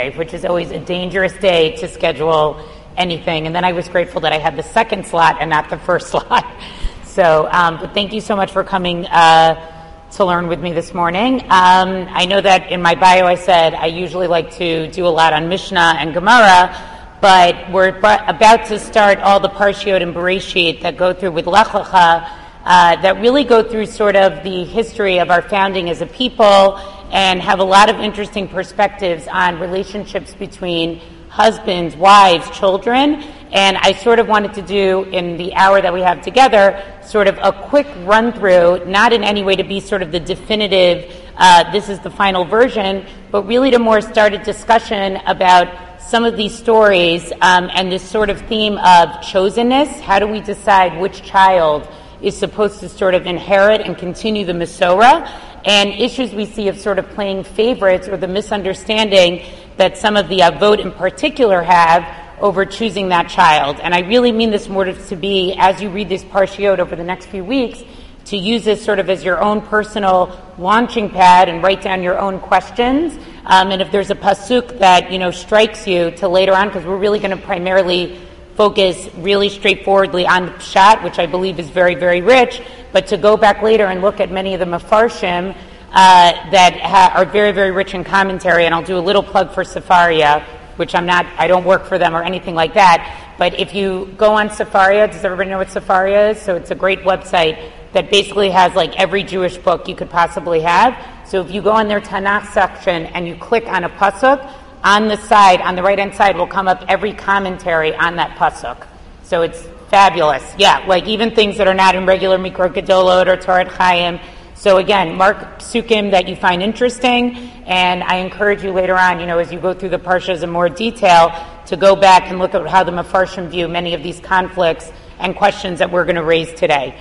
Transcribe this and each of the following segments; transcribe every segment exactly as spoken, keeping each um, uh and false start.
Day, which is always a dangerous day to schedule anything. And then I was grateful that I had the second slot and not the first slot. So, um, but thank you so much for coming uh, to learn with me this morning. Um, I know that in my bio I said I usually like to do a lot on Mishnah and Gemara, but we're b- about to start all the Parshiot and Bereshit that go through with Lech Lecha, uh, that really go through sort of the history of our founding as a people and have a lot of interesting perspectives on relationships between husbands, wives, children, and I sort of wanted to do in the hour that we have together sort of a quick run through, not in any way to be sort of the definitive, uh, this is the final version, but really to more start a discussion about some of these stories um, and this sort of theme of chosenness. How do we decide which child is supposed to sort of inherit and continue the Masorah, and issues we see of sort of playing favorites or the misunderstanding that some of the Avot in particular have over choosing that child. And I really mean this more to be, as you read this Parshiot over the next few weeks, to use this sort of as your own personal launching pad and write down your own questions. Um, and if there's a pasuk that, you know, strikes you to later on, because we're really going to primarily focus really straightforwardly on the Pshat, which I believe is very, very rich, but to go back later and look at many of the Mefarshim uh, that ha- are very, very rich in commentary. And I'll do a little plug for Sefaria, which I'm not, I don't work for them or anything like that. But if you go on Sefaria, does everybody know what Sefaria is? So it's a great website that basically has like every Jewish book you could possibly have. So if you go on their Tanakh section and you click on a pasuk, on the side, on the right-hand side, will come up every commentary on that pasuk. So it's fabulous. Yeah, like even things that are not in regular Mikra Gedolot or Torah Chaim. So again, mark psukim that you find interesting, and I encourage you later on, you know, as you go through the parshas in more detail, to go back and look at how the Mefarshim view many of these conflicts and questions that we're going to raise today.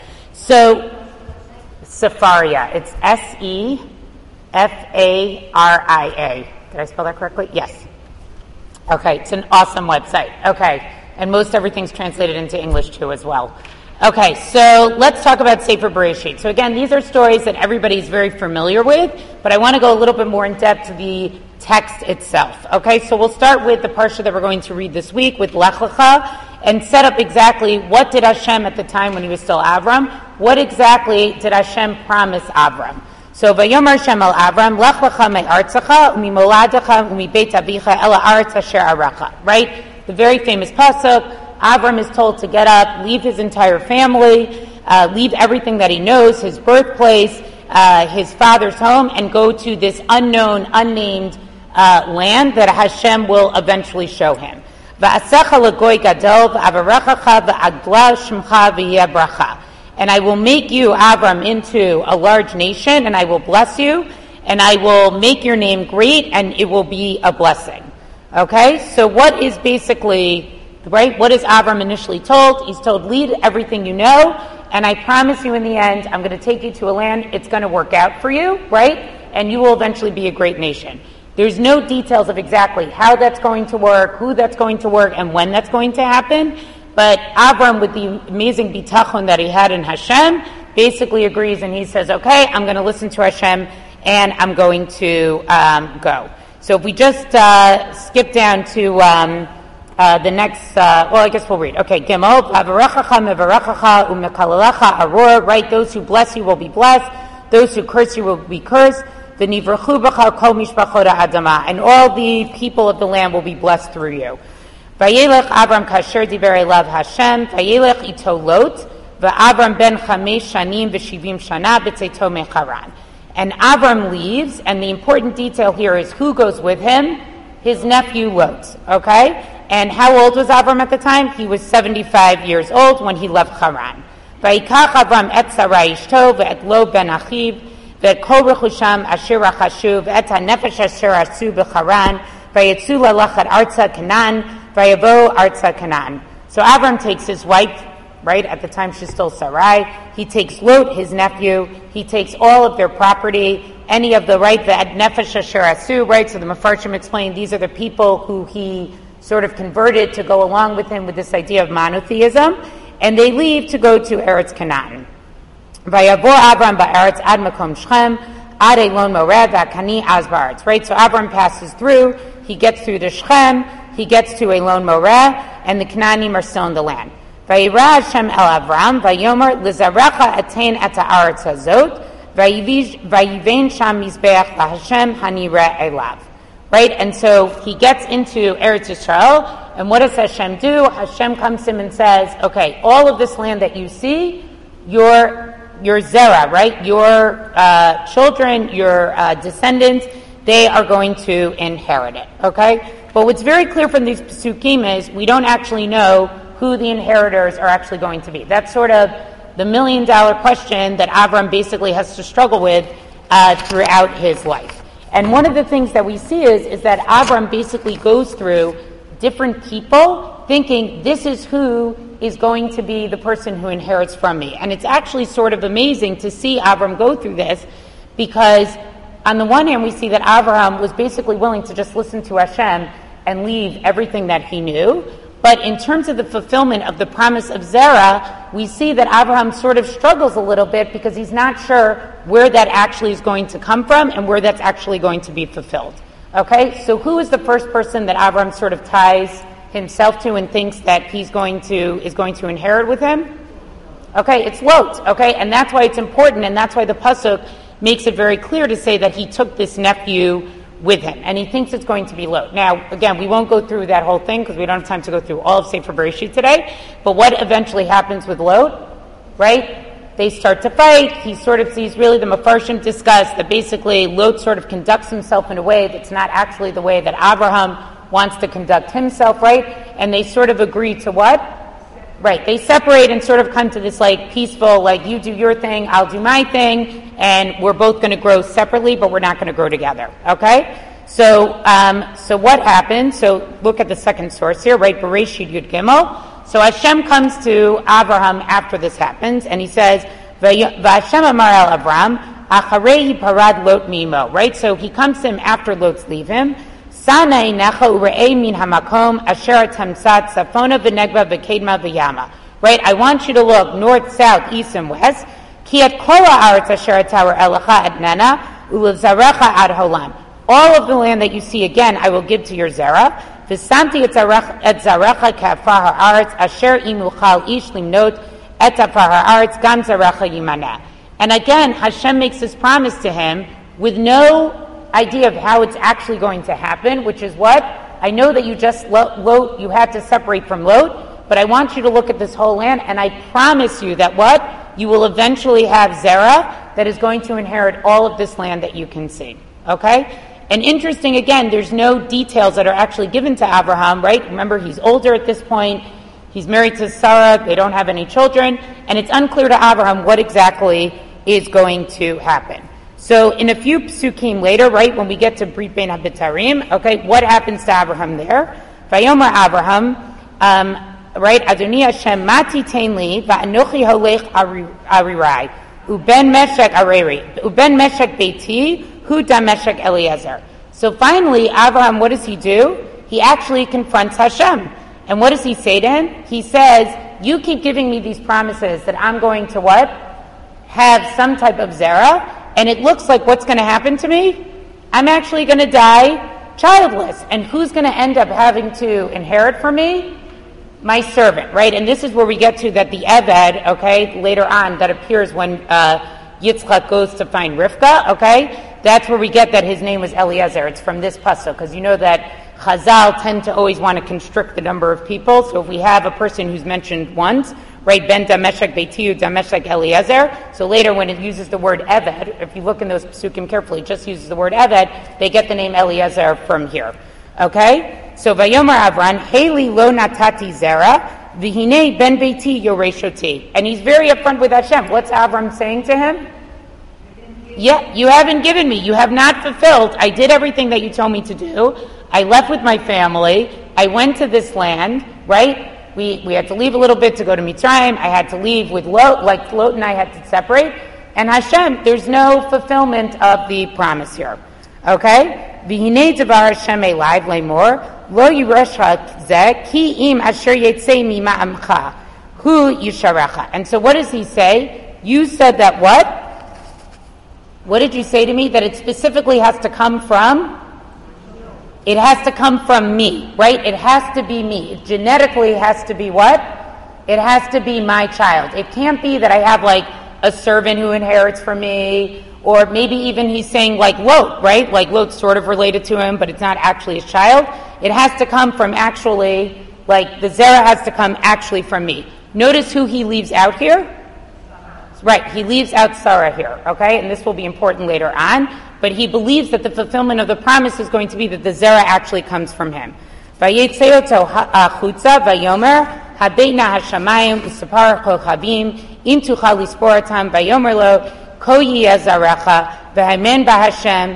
So, Sefaria, it's S E F A R I A. Did I spell that correctly? Yes. Okay, it's an awesome website. Okay, and most everything's translated into English too as well. Okay, so let's talk about Sefer Bereshit. So again, these are stories that everybody's very familiar with, but I want to go a little bit more in depth to the text itself. Okay, so we'll start with the parsha that we're going to read this week with Lech Lecha and set up exactly what did Hashem at the time when he was still Avram, what exactly did Hashem promise Avram? So, Vayomer Hashem el Avram, Lech Lecha me'artzecha, u'mimoladecha, u'mibeit avicha, ela aretz asher aracha. Right? The very famous pasuk. Avram is told to get up, leave his entire family, uh, leave everything that he knows, his birthplace, uh, his father's home, and go to this unknown, unnamed uh, land that Hashem will eventually show him. Va'asecha legoy gadol v'avarechacha v'agla shemcha v'yeh bracha. And I will make you, Avram, into a large nation, and I will bless you, and I will make your name great, and it will be a blessing. Okay? So what is basically... Right? What is Avram initially told? He's told, lead everything you know, and I promise you in the end, I'm going to take you to a land, it's going to work out for you, right? And you will eventually be a great nation. There's no details of exactly how that's going to work, who that's going to work, and when that's going to happen, but Avram, with the amazing bitachon that he had in Hashem, basically agrees and he says, okay, I'm going to listen to Hashem, and I'm going to um, go. So if we just uh, skip down to... Um, Uh, the next, uh, well, I guess we'll read. Okay, Gimel, Avarechacha, Mevarechacha, Umekalalecha, Aror, right? Those who bless you will be blessed. Those who curse you will be cursed. The Nivrachu B'cha Kol Mishpachot Adama, and all the people of the land will be blessed through you. Vayelech Avram Kasher Diber Elav Hashem, Vayelech Ito Lot, V'Avram Ben Chamesh Shanim V'Shivim Shana B'Tzeito Mecharan. And Avram leaves, and the important detail here is who goes with him? His nephew Lot, okay? And how old was Avram at the time? He was seventy-five years old when he left Haran. Vayikach Avram et Sarai ishto ve'et Lo ben Achiv ve'et kol rechusham asher rachashu ve'et hanefesh asher asu b'Haran vayetzu lalachat arza Canaan vayavo arza Canaan. So Avram takes his wife, right? At the time she's still Sarai. He takes Lot, his nephew. He takes all of their property, any of the, right, the nefesh asher asu, right? So the Mefarshim explain these are the people who he sort of converted to go along with him with this idea of monotheism, and they leave to go to Eretz Canaan. Vayavor Avram ba'eretz ad makom Shechem ad Elon Mored v'akani az ba'aretz. Right, so Avram passes through he gets through to Shechem, he gets to Elon Moreh, and the Canaanim are still in the land. Vayira Hashem el Avram, vayomer lizarecha atain et haaretz hazot, vayivein sham mizbeach laHashem hanireh elav. Right, and so he gets into Eretz Yisrael, and what does Hashem do? Hashem comes to him and says, okay, all of this land that you see, your your zera, right, your uh, children, your uh, descendants, they are going to inherit it, okay? But what's very clear from these Pesukim is we don't actually know who the inheritors are actually going to be. That's sort of the million dollar question that Avram basically has to struggle with uh, throughout his life. And one of the things that we see is, is that Avram basically goes through different people thinking this is who is going to be the person who inherits from me. And it's actually sort of amazing to see Avram go through this, because on the one hand we see that Avram was basically willing to just listen to Hashem and leave everything that he knew. But in terms of the fulfillment of the promise of Zerah, we see that Abraham sort of struggles a little bit because he's not sure where that actually is going to come from and where that's actually going to be fulfilled. Okay, so who is the first person that Abraham sort of ties himself to and thinks that he's going to is going to inherit with him? Okay, it's Lot. Okay, and that's why it's important, and that's why the pasuk makes it very clear to say that he took this nephew with him, and he thinks it's going to be Lot. Now, again, we won't go through that whole thing because we don't have time to go through all of Sefer Bereshit today, but what eventually happens with Lot, right? They start to fight. He sort of sees, really the Mefarshim discuss that basically Lot sort of conducts himself in a way that's not actually the way that Abraham wants to conduct himself, right? And they sort of agree to what? Right, they separate and sort of come to this like peaceful, like you do your thing, I'll do my thing, and we're both going to grow separately, but we're not going to grow together, okay? So um, so what happened? So look at the second source here, right? Bereshit Yud Gimel. So Hashem comes to Abraham after this happens, and he says, V'Hashem amar el Avram, acharei parad Lot mimo, right? So he comes to him after Lot's leave him. Sana inecha ure'ei min hamakom asher tamsat safona v'negva v'kedma v'yama. Right? I want you to look north, south, east, and west. Ki et kol ha'aretz asher tower elacha adnana u'lezarecha ad holam. All of the land that you see again, I will give to your zera. V'samti et zarecha ka'afar ha'aretz asher imuchal ish limnot et afar ha'aretz gam zarecha yimaneh. And again, Hashem makes this promise to him with no idea of how it's actually going to happen, which is what? I know that you just, Lot, you had to separate from Lot, but I want you to look at this whole land, and I promise you that what? You will eventually have Zerah that is going to inherit all of this land that you can see. Okay? And interesting, again, there's no details that are actually given to Abraham, right? Remember, he's older at this point. He's married to Sarah. They don't have any children. And it's unclear to Abraham what exactly is going to happen. So in a few psukim later, right, when we get to Brit Bein HaBetarim, okay, what happens to Abraham there? Vayomer Abraham, um, right, Adoni Hashem mati tein li va'anochi holech arirai uben meshek areri uben meshek beiti hu da meshek Eliezer. So finally, Abraham, what does he do? He actually confronts Hashem. And what does he say to him? He says, you keep giving me these promises that I'm going to what? Have some type of zera. And it looks like what's going to happen to me? I'm actually going to die childless. And who's going to end up having to inherit from me? My servant, right? And this is where we get to that the Eved, okay, later on, that appears when uh, Yitzchak goes to find Rivka, okay? That's where we get that his name was Eliezer. It's from this pasuk, because you know that Chazal tend to always want to constrict the number of people. So if we have a person who's mentioned once, right, Ben Dameshek Beitiu Dameshek Eliezer. So later when it uses the word Eved, if you look in those psukim carefully, it just uses the word Eved, they get the name Eliezer from here. Okay? So Vayomer Avran, Heli lo natati zera, v'hinei ben beiti yoreshoti. And he's very upfront with Hashem. What's Avram saying to him? Yeah, you haven't given me. You have not fulfilled. I did everything that you told me to do. I left with my family. I went to this land, right? We we had to leave a little bit to go to Mitzrayim. I had to leave with Lot, like Lot and I had to separate. And Hashem, there's no fulfillment of the promise here. Okay? V'hinei devar Hashem elai v'leimor lo yireshcha zeh ki im asher yetzei mima'amcha hu yisharecha. And so what does he say? You said that what? What did you say to me? That it specifically has to come from It has to come from me, right? It has to be me. It genetically has to be what? It has to be my child. It can't be that I have like a servant who inherits from me, or maybe even he's saying like Lot, right? Like Lot's sort of related to him, but it's not actually his child. It has to come from actually, like the Zerah has to come actually from me. Notice who he leaves out here. Right, he leaves out Sarah here, okay? And this will be important later on. But he believes that the fulfillment of the promise is going to be that the Zerah actually comes from him. Vayetze oto chutza vayomer habeina hashamayim usapar kochavim im tuchal lispor otam vayomer lo ko yeh zarecha v'hamen b'Hashem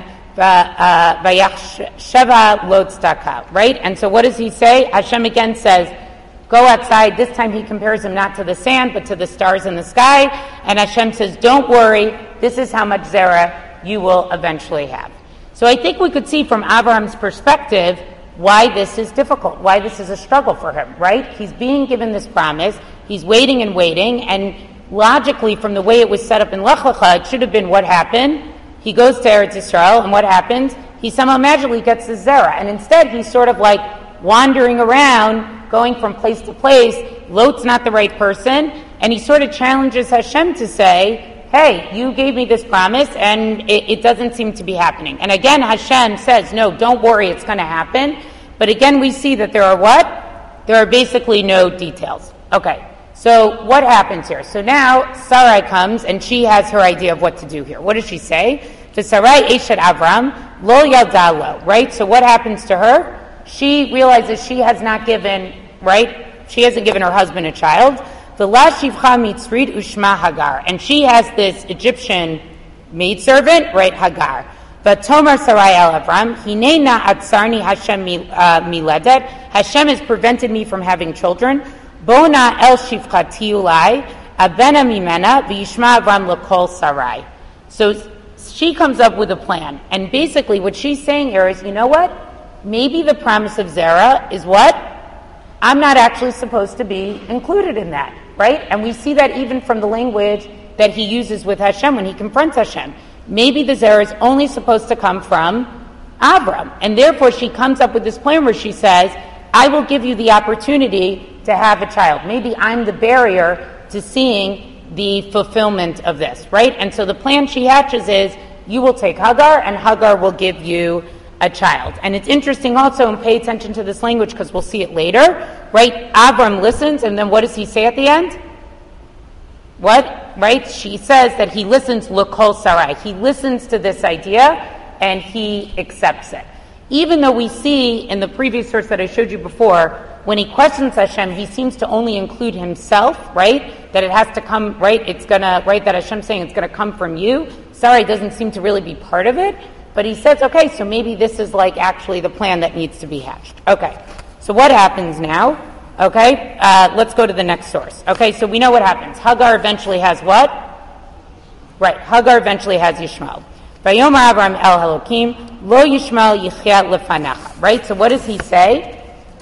v'yachsheva lo tzedakah. Right? And so what does he say? Hashem again says, go outside. This time he compares him not to the sand, but to the stars in the sky. And Hashem says, don't worry, this is how much Zerah you will eventually have. So I think we could see from Abraham's perspective why this is difficult, why this is a struggle for him, right? He's being given this promise, he's waiting and waiting, and logically from the way it was set up in Lech Lecha, it should have been what happened. He goes to Eretz Yisrael, and what happens? He somehow magically gets the Zerah, and instead he's sort of like wandering around, going from place to place. Lot's not the right person, and he sort of challenges Hashem to say, hey, you gave me this promise, and it, it doesn't seem to be happening. And again, Hashem says, no, don't worry, it's going to happen. But again, we see that there are what? There are basically no details. Okay, so what happens here? So now Sarai comes, and she has her idea of what to do here. What does she say? To Sarai Eshet Avram, lo yalda lo, right? So what happens to her? She realizes she has not given, right? She hasn't given her husband a child. The la shivcha mitzrid ushma Hagar, and she has this Egyptian maidservant, right? Hagar. But Tomar Sarai el Avram, hine na atzarni Hashem miledet. Hashem has prevented me from having children. Bona el shivchati ulai abena mimena v'yishma Avram lekol Sarai. So she comes up with a plan, and basically what she's saying here is, you know what? Maybe the promise of Zerah is what? I'm not actually supposed to be included in that, right? And we see that even from the language that he uses with Hashem when he confronts Hashem. Maybe the Zerah is only supposed to come from Avram. And therefore she comes up with this plan where she says, I will give you the opportunity to have a child. Maybe I'm the barrier to seeing the fulfillment of this, right? And so the plan she hatches is, you will take Hagar, and Hagar will give you a child. And it's interesting also, and pay attention to this language because we'll see it later, right? Avram listens, and then what does he say at the end? What? Right? She says that he listens, L'kol Sarai. He listens to this idea, and he accepts it. Even though we see in the previous verse that I showed you before, when he questions Hashem, he seems to only include himself, right? That it has to come, right? It's gonna, right? That Hashem's saying it's gonna come from you. Sarai doesn't seem to really be part of it. But he says, okay, so maybe this is like actually the plan that needs to be hatched. Okay, so what happens now? Okay, uh, let's go to the next source. Okay, so we know what happens. Hagar eventually has what? Right, Hagar eventually has Yishmael. Vayomer Avram el Elokim, lo Yishmael yichya lefanacha. Right, so what does he say?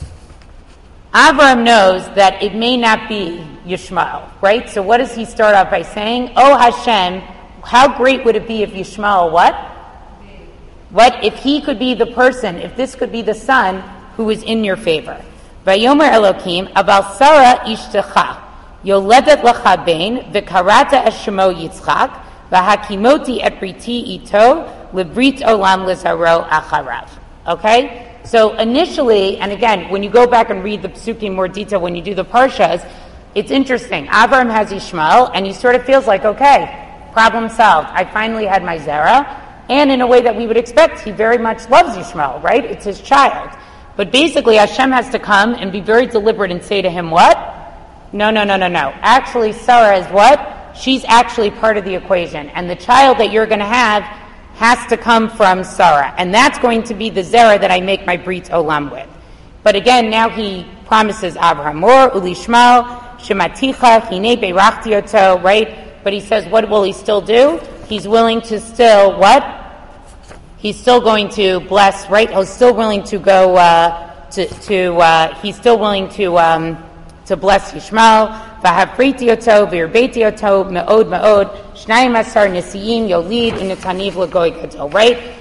Avram knows that it may not be Yishmael, right? So what does he start off by saying? Oh Hashem, how great would it be if Yishmael what? What if he could be the person, if this could be the son who is in your favor? Vayomer Elokim, aval Sarah ishtecha, yoledet lecha bein, v'karata eshemo Yitzchak, v'hakimoti et briti ito, lebrit olam lizaro acharav. Okay? So initially, and again, when you go back and read the Psukim in more detail, when you do the Parshas, it's interesting. Avram has Ishmael, and he sort of feels like, okay, problem solved. I finally had my Zerah. And in a way that we would expect, he very much loves Yishmael, right? It's his child. But basically, Hashem has to come and be very deliberate and say to him, what? No, no, no, no, no. Actually, Sarah is what? She's actually part of the equation. And the child that you're going to have has to come from Sarah. And that's going to be the Zerah that I make my Brit Olam with. But again, now he promises Abraham more, Ulishmael, Shematicha, Hine Beirachti Oto, right? But he says, what will he still do? He's willing to still, what? He's still going to bless, right? He's still willing to go, uh, to, to uh, he's still willing to, um, to bless Yishmael. V'hapriti oto, v'irbeiti oto, me'od, me'od, shnayim asar nisiyin, yolid, inetaniv l'goy gadol, right?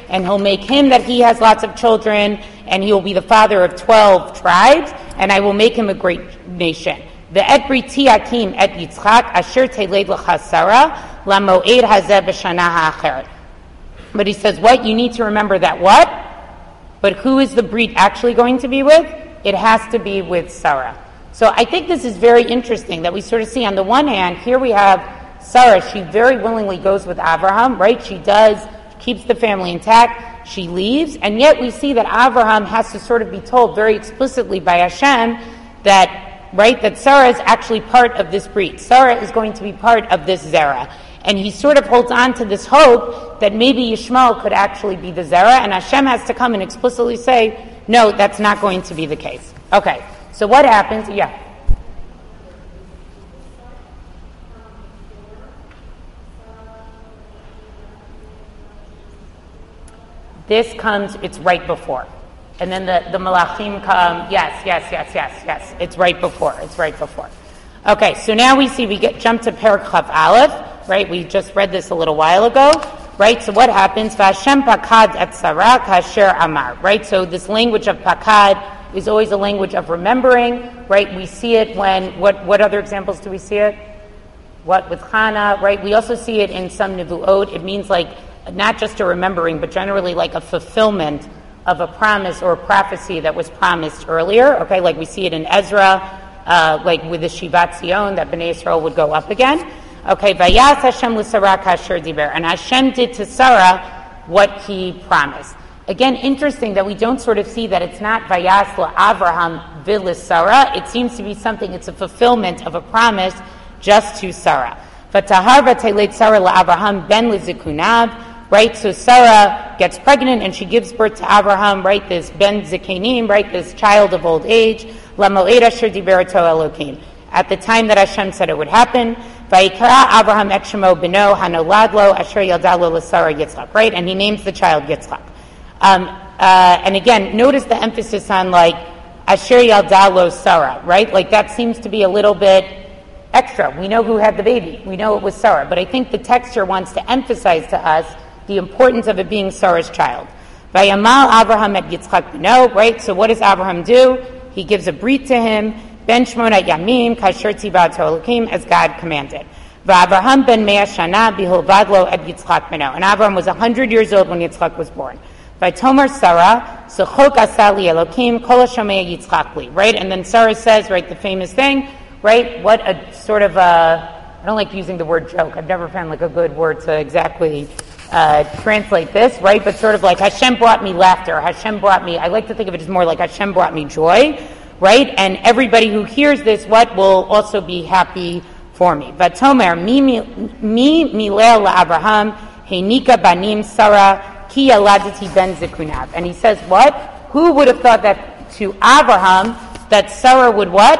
and he'll make him that he has lots of children, and he will be the father of twelve tribes, and I will make him a great nation. The et briti akim et Yitzchak asher teled lecha Sarah lamoed hazeh b'shana ha'acheret. But he says, what? You need to remember that what? But who is the brit actually going to be with? It has to be with Sarah. So I think this is very interesting that we sort of see on the one hand, here we have Sarah, she very willingly goes with Abraham, right? She does, keeps the family intact, she leaves, and yet we see that Abraham has to sort of be told very explicitly by Hashem that, right, that Sarah is actually part of this brit. Sarah is going to be part of this Zerah. And he sort of holds on to this hope that maybe Yishmael could actually be the Zerah, and Hashem has to come and explicitly say, no, that's not going to be the case. Okay, so what happens? Yeah. This comes, it's right before. And then the, the Malachim come, yes, yes, yes, yes, yes. It's right before, it's right before. Okay, so now we see, we get jump to Perek Chaf Aleph, right? We just read this a little while ago, right? So what happens? V'Hashem pakad et Sarah kasher amar, right? So this language of pakad is always a language of remembering, right? We see it when, what, what other examples do we see it? What, with Chana, right? We also see it in some Nevuot. It means like, not just a remembering, but generally like a fulfillment of a promise or a prophecy that was promised earlier. Okay, like we see it in Ezra, uh, like with the Shivat Zion, that Bnei Yisrael would go up again. Okay, Vayas Hashem l'Sarah kasher diber, and Hashem did to Sarah what He promised. Again, interesting that we don't sort of see that it's not Vayas la'Avraham v'lis Sarah. It seems to be something. It's a fulfillment of a promise just to Sarah. V'tahar v'telet Sarah la'Avraham ben l'zikunav. Right, so Sarah gets pregnant and she gives birth to Abraham, right, this Ben Zikanim, right, this child of old age, Lamoed Asher Diberato Elokim. At the time that Hashem said it would happen, Vayikra Abraham et Shemo Beno Hanoladlo Asher Yaldalo L'Sarah Yitzchak, right, and he names the child Yitzchak. Um, uh, and again, notice the emphasis on like Asher Yaldalo Sarah, right, like that seems to be a little bit extra. We know who had the baby. We know it was Sarah, but I think the texture wants to emphasize to us the importance of it being Sarah's child. Vayamal Abraham et Yitzchak b'no, right? So what does Abraham do? He gives a brit to him, ben shmona yamim kasher tzivat Elokim, as God commanded. Va'Abraham ben mea shana biholvadlo et Yitzchak b'no. And Abraham was one hundred years old when Yitzchak was born. Vaytomer Sarah, sechok asali Elokim, kol hashomea Yitzchak li, right? And then Sarah says, right, the famous thing, right? What a sort of a, I don't like using the word joke. I've never found like a good word to exactly Uh, translate this, right? But sort of like Hashem brought me laughter. Hashem brought me, I like to think of it as more like Hashem brought me joy, right? And everybody who hears this, what, will also be happy for me. Vatomer, mi milel la'Abraham, heinika banim Sarah, ki yaladiti ben zikunav. And he says what? Who would have thought that to Abraham, that Sarah would what?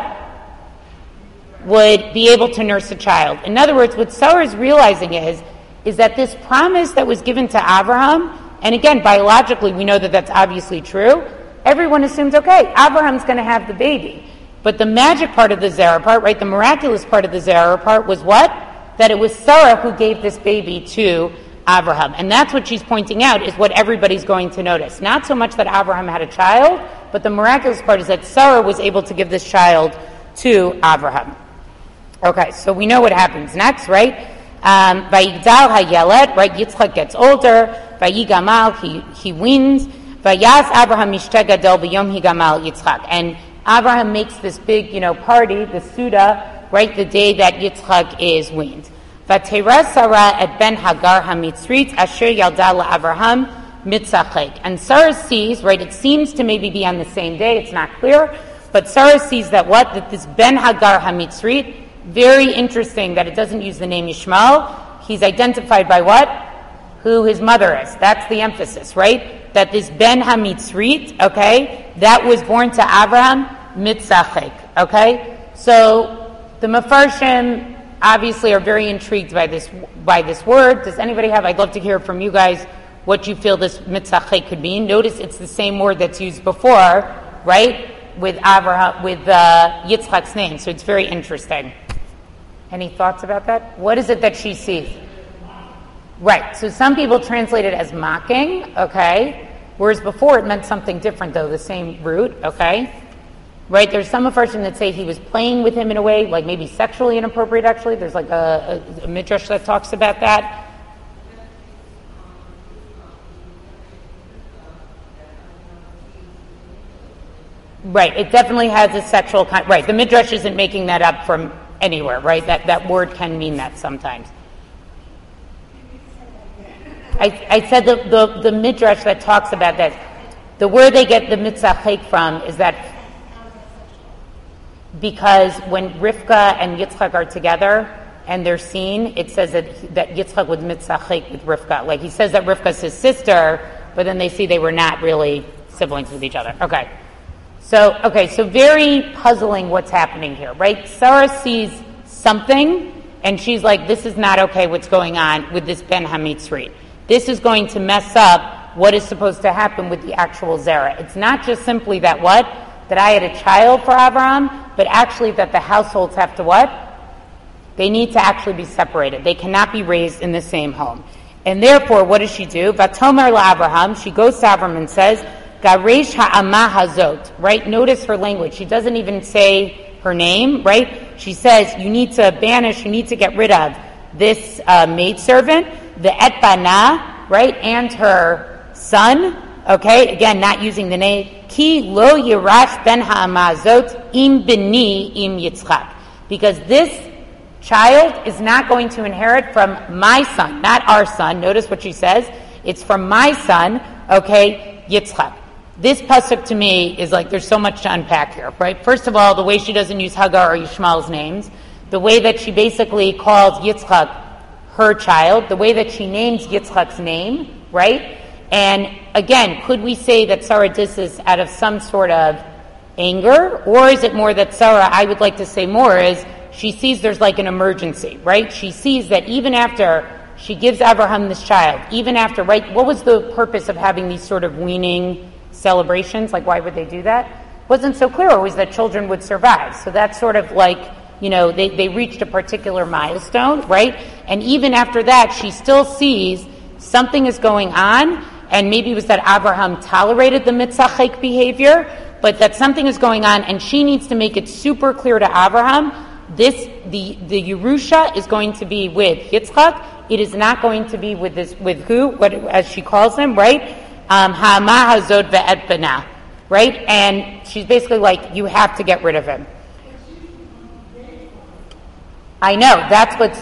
Would be able to nurse a child. In other words, what Sarah is realizing is, is that this promise that was given to Abraham, and again, biologically, we know that that's obviously true, everyone assumes, okay, Abraham's going to have the baby. But the magic part of the Zerah part, right, the miraculous part of the Zerah part was what? That it was Sarah who gave this baby to Abraham. And that's what she's pointing out, is what everybody's going to notice. Not so much that Abraham had a child, but the miraculous part is that Sarah was able to give this child to Abraham. Okay, so we know what happens next, right? Um, Vayigdal hayelet, right? Yitzchak gets older. Vayigamal, he he wins. Vayas Abraham mishte gadol b'yom higamal Yitzchak, and Abraham makes this big, you know, party, the Suda, right? The day that Yitzchak is weaned. Vatera Sarah et ben Hagar hamitzrit asher yalda la'Abraham mitzachek, and Sarah sees, right? It seems to maybe be on the same day. It's not clear, but Sarah sees that what? That this ben Hagar hamitzrit. Very interesting that it doesn't use the name Yishmael. He's identified by what? Who his mother is. That's the emphasis, right? That this Ben HaMitzrit, okay, that was born to Abraham, Mitzachek, okay? So the Mefarshim obviously are very intrigued by this by this word. Does anybody have, I'd love to hear from you guys what you feel this Mitzachek could mean. Notice it's the same word that's used before, right? With Abraham, with uh, Yitzchak's name. So it's very interesting. Any thoughts about that? What is it that she sees? Right. So some people translate it as mocking, okay? Whereas before it meant something different, though, the same root, okay? Right? There's some version that say he was playing with him in a way, like maybe sexually inappropriate, actually. There's like a, a, a midrash that talks about that. Right. It definitely has a sexual kind. Right. The midrash isn't making that up from anywhere, right? That that word can mean that sometimes. I, I said the, the, the midrash that talks about that, the word they get the mitzachek from is that because when Rivka and Yitzchak are together and they're seen, it says that that Yitzchak was mitzachek with Rivka. Like he says that Rivka's his sister, but then they see they were not really siblings with each other. Okay. So, okay, so very puzzling what's happening here, right? Sarah sees something and she's like, this is not okay what's going on with this Ben Hamitzri. This is going to mess up what is supposed to happen with the actual Zerah. It's not just simply that what? That I had a child for Abraham, but actually that the households have to what? They need to actually be separated. They cannot be raised in the same home. And therefore, what does she do? Vatomer LaAbraham, she goes to Abraham and says, Garesh ha'amah hazot, right? Notice her language. She doesn't even say her name, right? She says, you need to banish, you need to get rid of this uh, maidservant, the et bana, right? And her son, okay? Again, not using the name. Ki lo yirash ben ha'amah hazot im bini im Yitzchak. Because this child is not going to inherit from my son, not our son. Notice what she says. It's from my son, okay, Yitzchak. This pasuk to me is like there's so much to unpack here, right? First of all, the way she doesn't use Hagar or Yishmael's names, the way that she basically calls Yitzchak her child, the way that she names Yitzchak's name, right? And again, could we say that Sarah did this out of some sort of anger, or is it more that Sarah, I would like to say more, is she sees there's like an emergency, right? She sees that even after she gives Abraham this child, even after, right? What was the purpose of having these sort of weaning celebrations? Like, why would they do that? Wasn't so clear always that children would survive. So that's sort of like, you know, they, they reached a particular milestone, right? And even after that, she still sees something is going on, and maybe it was that Abraham tolerated the mitzachek behavior, but that something is going on, and she needs to make it super clear to Abraham, this, the, the Yerusha is going to be with Yitzchak. It is not going to be with this, with who, what, as she calls him, right? Um, Ha'amah hazot ve'et bana, right? And she's basically like, you have to get rid of him. I know, that's what's,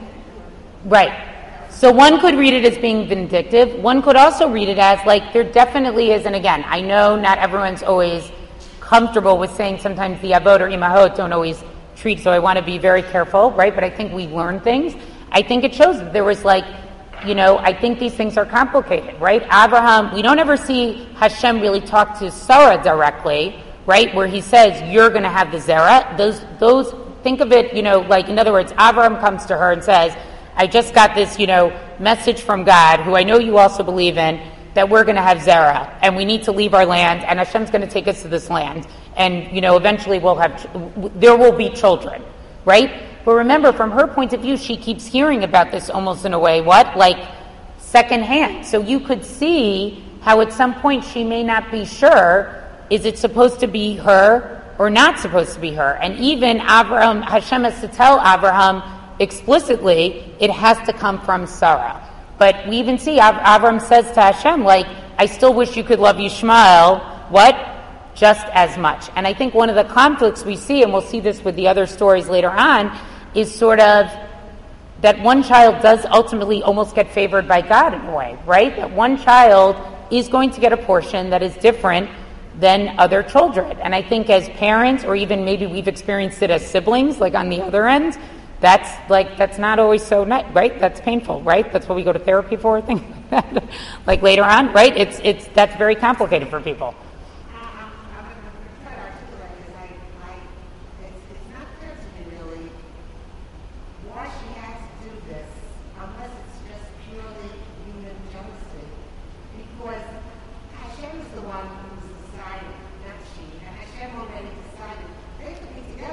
right. So one could read it as being vindictive. One could also read it as like, there definitely is, and again, I know not everyone's always comfortable with saying sometimes the avot or imahot don't always treat, so I want to be very careful, right? But I think we learn things. I think it shows that there was like, you know, I think these things are complicated, right? Abraham, we don't ever see Hashem really talk to Sarah directly, right? Where he says, you're going to have the Zerah. Those, those, think of it, you know, like, in other words, Abraham comes to her and says, I just got this, you know, message from God, who I know you also believe in, that we're going to have Zerah, and we need to leave our land, and Hashem's going to take us to this land. And, you know, eventually we'll have, there will be children, right? But remember, from her point of view, she keeps hearing about this almost in a way, what? Like, secondhand. So you could see how at some point she may not be sure, is it supposed to be her or not supposed to be her? And even Abraham, Hashem has to tell Abraham explicitly, it has to come from Sarah. But we even see, Abraham says to Hashem, like, I still wish you could love Yishmael, what? Just as much. And I think one of the conflicts we see, and we'll see this with the other stories later on, is sort of that one child does ultimately almost get favored by God in a way, right? That one child is going to get a portion that is different than other children. And I think as parents, or even maybe we've experienced it as siblings, like on the other end, that's like, that's not always so nice, right? That's painful, right? That's what we go to therapy for, things like that. Like later on, right? It's, it's, that's very complicated for people.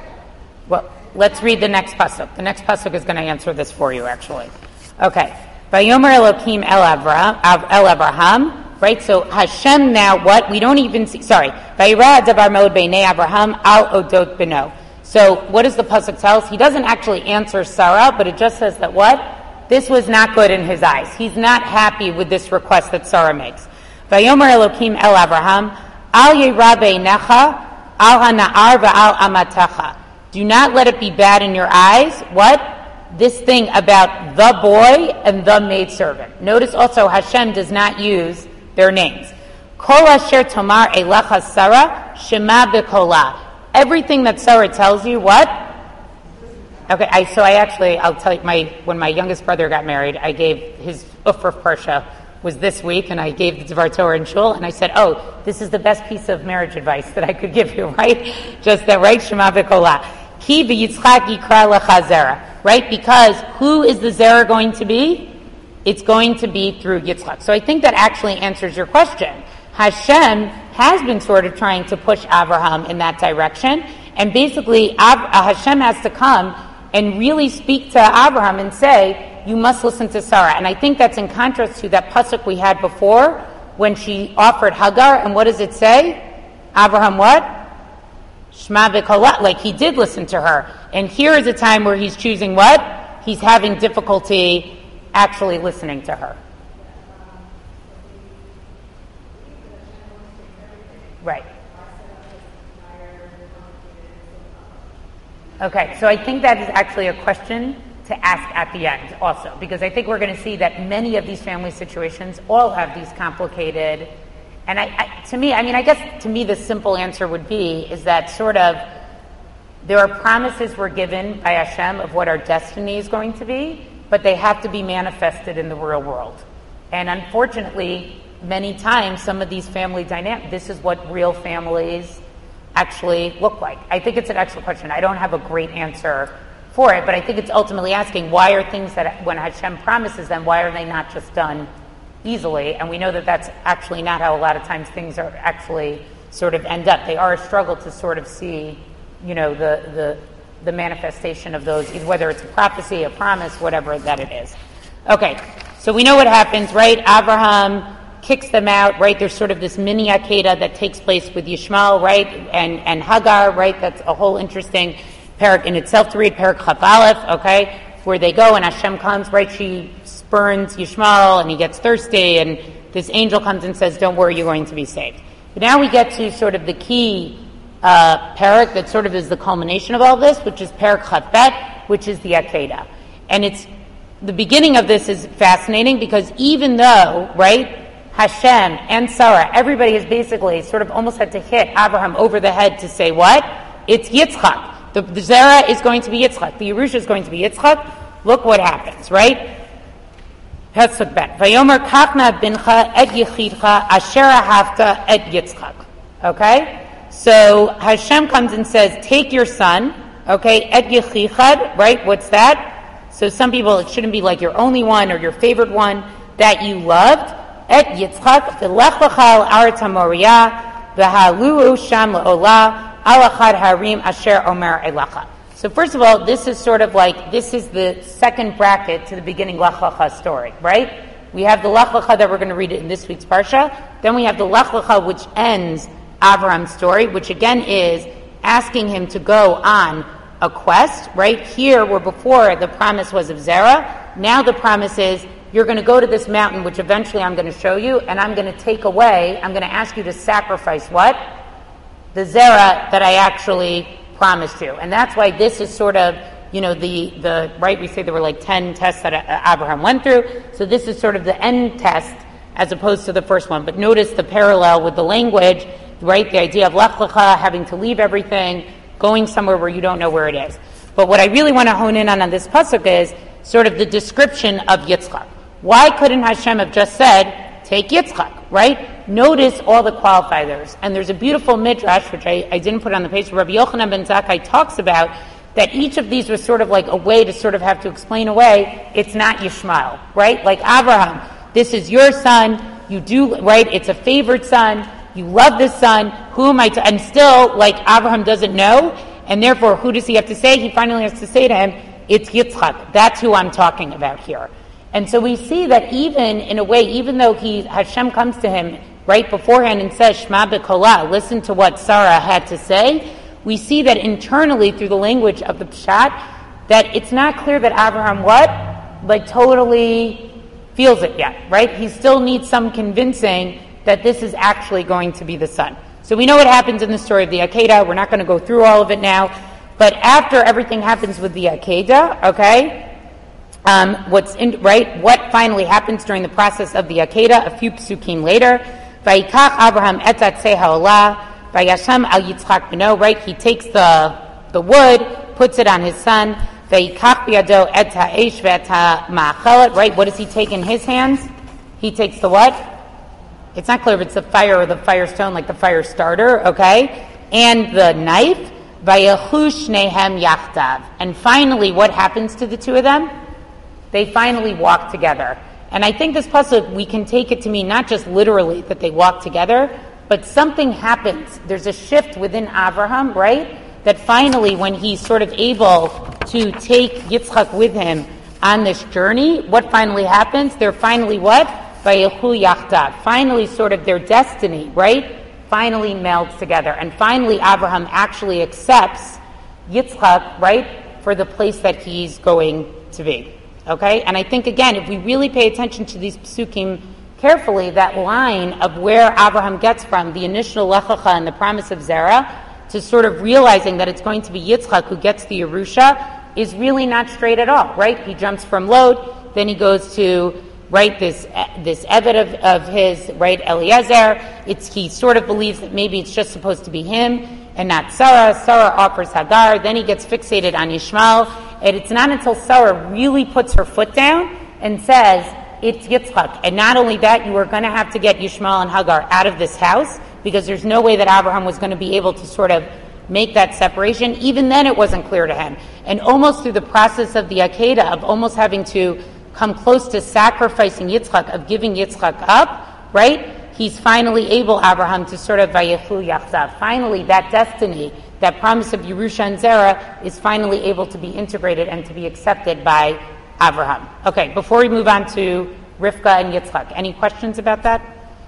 Well, let's read the next pasuk. The next pasuk is going to answer this for you, actually. Okay. Vayomer Elokim El Avraham, El Avraham, right? So Hashem now, what? We don't even see, sorry. Vayira Davar Mod Beinei Avraham Al Odot Beno. So what does the pasuk tell us? He doesn't actually answer Sarah, but it just says that what? This was not good in his eyes. He's not happy with this request that Sarah makes. Vayomer Elokim El Avraham Al Yira Beinecha Al Hana'ar Va'al Amatecha. Do not let it be bad in your eyes. What? This thing about the boy and the maidservant. Notice also Hashem does not use their names. Kol asher tomar elecha Sarah shema b'kola. Everything that Sarah tells you, what? Okay, I, so I actually, I'll tell you, my when my youngest brother got married, I gave his Ufraf Parsha was this week, and I gave the Dvar Torah in Shul, and I said, oh, this is the best piece of marriage advice that I could give you, right? Just that, right? Shema b'kola. Ki v'yitzchak yikra lecha zera. Right? Because who is the Zerah going to be? It's going to be through Yitzchak. So I think that actually answers your question. Hashem has been sort of trying to push Abraham in that direction. And basically, Ab- Hashem has to come and really speak to Abraham and say, you must listen to Sarah. And I think that's in contrast to that pasuk we had before when she offered Hagar. And what does it say? Abraham what? Shema b'kola, like he did listen to her. And here is a time where he's choosing what? He's having difficulty actually listening to her. Right. Okay, so I think that is actually a question to ask at the end also, because I think we're going to see that many of these family situations all have these complicated. And I, I, to me, I mean, I guess to me the simple answer would be is that sort of there are promises we're given by Hashem of what our destiny is going to be, but they have to be manifested in the real world. And unfortunately, many times some of these family dynamics, this is what real families actually look like. I think it's an excellent question. I don't have a great answer for it, but I think it's ultimately asking why are things that when Hashem promises them, why are they not just done easily? And we know that that's actually not how a lot of times things are actually sort of end up. They are a struggle to sort of see, you know, the the, the manifestation of those, whether it's a prophecy, a promise, whatever that it is. Okay, so we know what happens, right? Abraham kicks them out, right? There's sort of this mini Akedah that takes place with Yishmael, right? And and Hagar, right? That's a whole interesting parak in itself to read, parak Chaf Aleph, okay? Where they go and Hashem comes, right? She burns Yishmael and he gets thirsty and this angel comes and says, don't worry, you're going to be saved. But now we get to sort of the key uh, parak that sort of is the culmination of all this, which is parak Chaf Bet, which is the Akedah. And it's, the beginning of this is fascinating because even though, right, Hashem and Sarah, everybody has basically sort of almost had to hit Abraham over the head to say what? It's Yitzchak. The, the Zerah is going to be Yitzchak. The Yerusha is going to be Yitzchak. Look what happens, right? Pasuk Bet. Vayomer kachna bincha et yichidcha asher ahavta et Yitzchak. Okay? So Hashem comes and says, take your son, okay, et yichichad, right? What's that? So some people, it shouldn't be like your only one or your favorite one that you loved. Et Yitzchak v'lech l'cha al-aretz ha-moriah v'halu'u sham la'olah al-achad harim asher omer elecha. So first of all, this is sort of like, this is the second bracket to the beginning Lech Lecha story, right? We have the Lech Lecha that we're going to read it in this week's Parsha. Then we have the Lech Lecha which ends Avram's story, which again is asking him to go on a quest, right? Here, where before the promise was of Zerah, now the promise is, you're going to go to this mountain, which eventually I'm going to show you, and I'm going to take away, I'm going to ask you to sacrifice what? The Zerah that I actually promised you. And that's why this is sort of, you know, the, the right, we say there were like ten tests that Abraham went through, so this is sort of the end test as opposed to the first one. But notice the parallel with the language, right? The idea of Lech Lecha, having to leave everything, going somewhere where you don't know where it is. But what I really want to hone in on on this pasuk is sort of the description of Yitzchak. Why couldn't Hashem have just said, take Yitzchak, right? Notice all the qualifiers. And there's a beautiful midrash, which I, I didn't put on the page, where Rabbi Yochanan ben Zakkai talks about that each of these was sort of like a way to sort of have to explain away, it's not Yishmael, right? Like Abraham, this is your son, you do, right? It's a favored son, you love this son, who am I to, and still, like, Abraham doesn't know, and therefore, who does he have to say? He finally has to say to him, it's Yitzchak. That's who I'm talking about here. And so we see that even in a way, even though he Hashem comes to him right beforehand and says, Shema b'kolah, listen to what Sarah had to say, we see that internally through the language of the Pshat, that it's not clear that Abraham what? Like totally feels it yet, right? He still needs some convincing that this is actually going to be the son. So we know what happens in the story of the Akedah. We're not going to go through all of it now. But after everything happens with the Akedah, okay, um, what's in, right? What finally happens during the process of the Akedah? A few psukim later, Vayikach Abraham etzat ha'olah, Vayasham al Yitzchak beno. Right? He takes the the wood, puts it on his son. Vayikach biado et ha'esh ve'et ha'ma'achelet. Right? What does he take in his hands? He takes the what? It's not clear if it's the fire or the fire stone, like the fire starter, okay? And the knife, vayechu shnehem yachtav. And finally, what happens to the two of them? They finally walk together. And I think this pasuk, we can take it to mean not just literally that they walk together, but something happens. There's a shift within Abraham, right? That finally, when he's sort of able to take Yitzchak with him on this journey, what finally happens? They're finally what? Vayechu yachtav. Finally, sort of their destiny, right? Finally melds together. And finally, Abraham actually accepts Yitzchak, right, for the place that he's going to be. Okay? And I think, again, if we really pay attention to these psukim carefully, that line of where Abraham gets from the initial lechacha and the promise of Zerah to sort of realizing that it's going to be Yitzchak who gets the Yerusha is really not straight at all, right? He jumps from Lod, then he goes to right, this this Eved of, of his, right, Eliezer. It's he sort of believes that maybe it's just supposed to be him and not Sarah. Sarah offers Hagar. Then he gets fixated on Ishmael. And it's not until Sarah really puts her foot down and says, it's Yitzchak. And not only that, you are going to have to get Ishmael and Hagar out of this house because there's no way that Abraham was going to be able to sort of make that separation. Even then it wasn't clear to him. And almost through the process of the Akedah, of almost having to come close to sacrificing Yitzchak, of giving Yitzchak up, right? He's finally able, Abraham, to sort of vayechu yachzav. Finally, that destiny, that promise of Yerusha and Zerah is finally able to be integrated and to be accepted by Abraham. Okay, before we move on to Rivka and Yitzchak, any questions about that?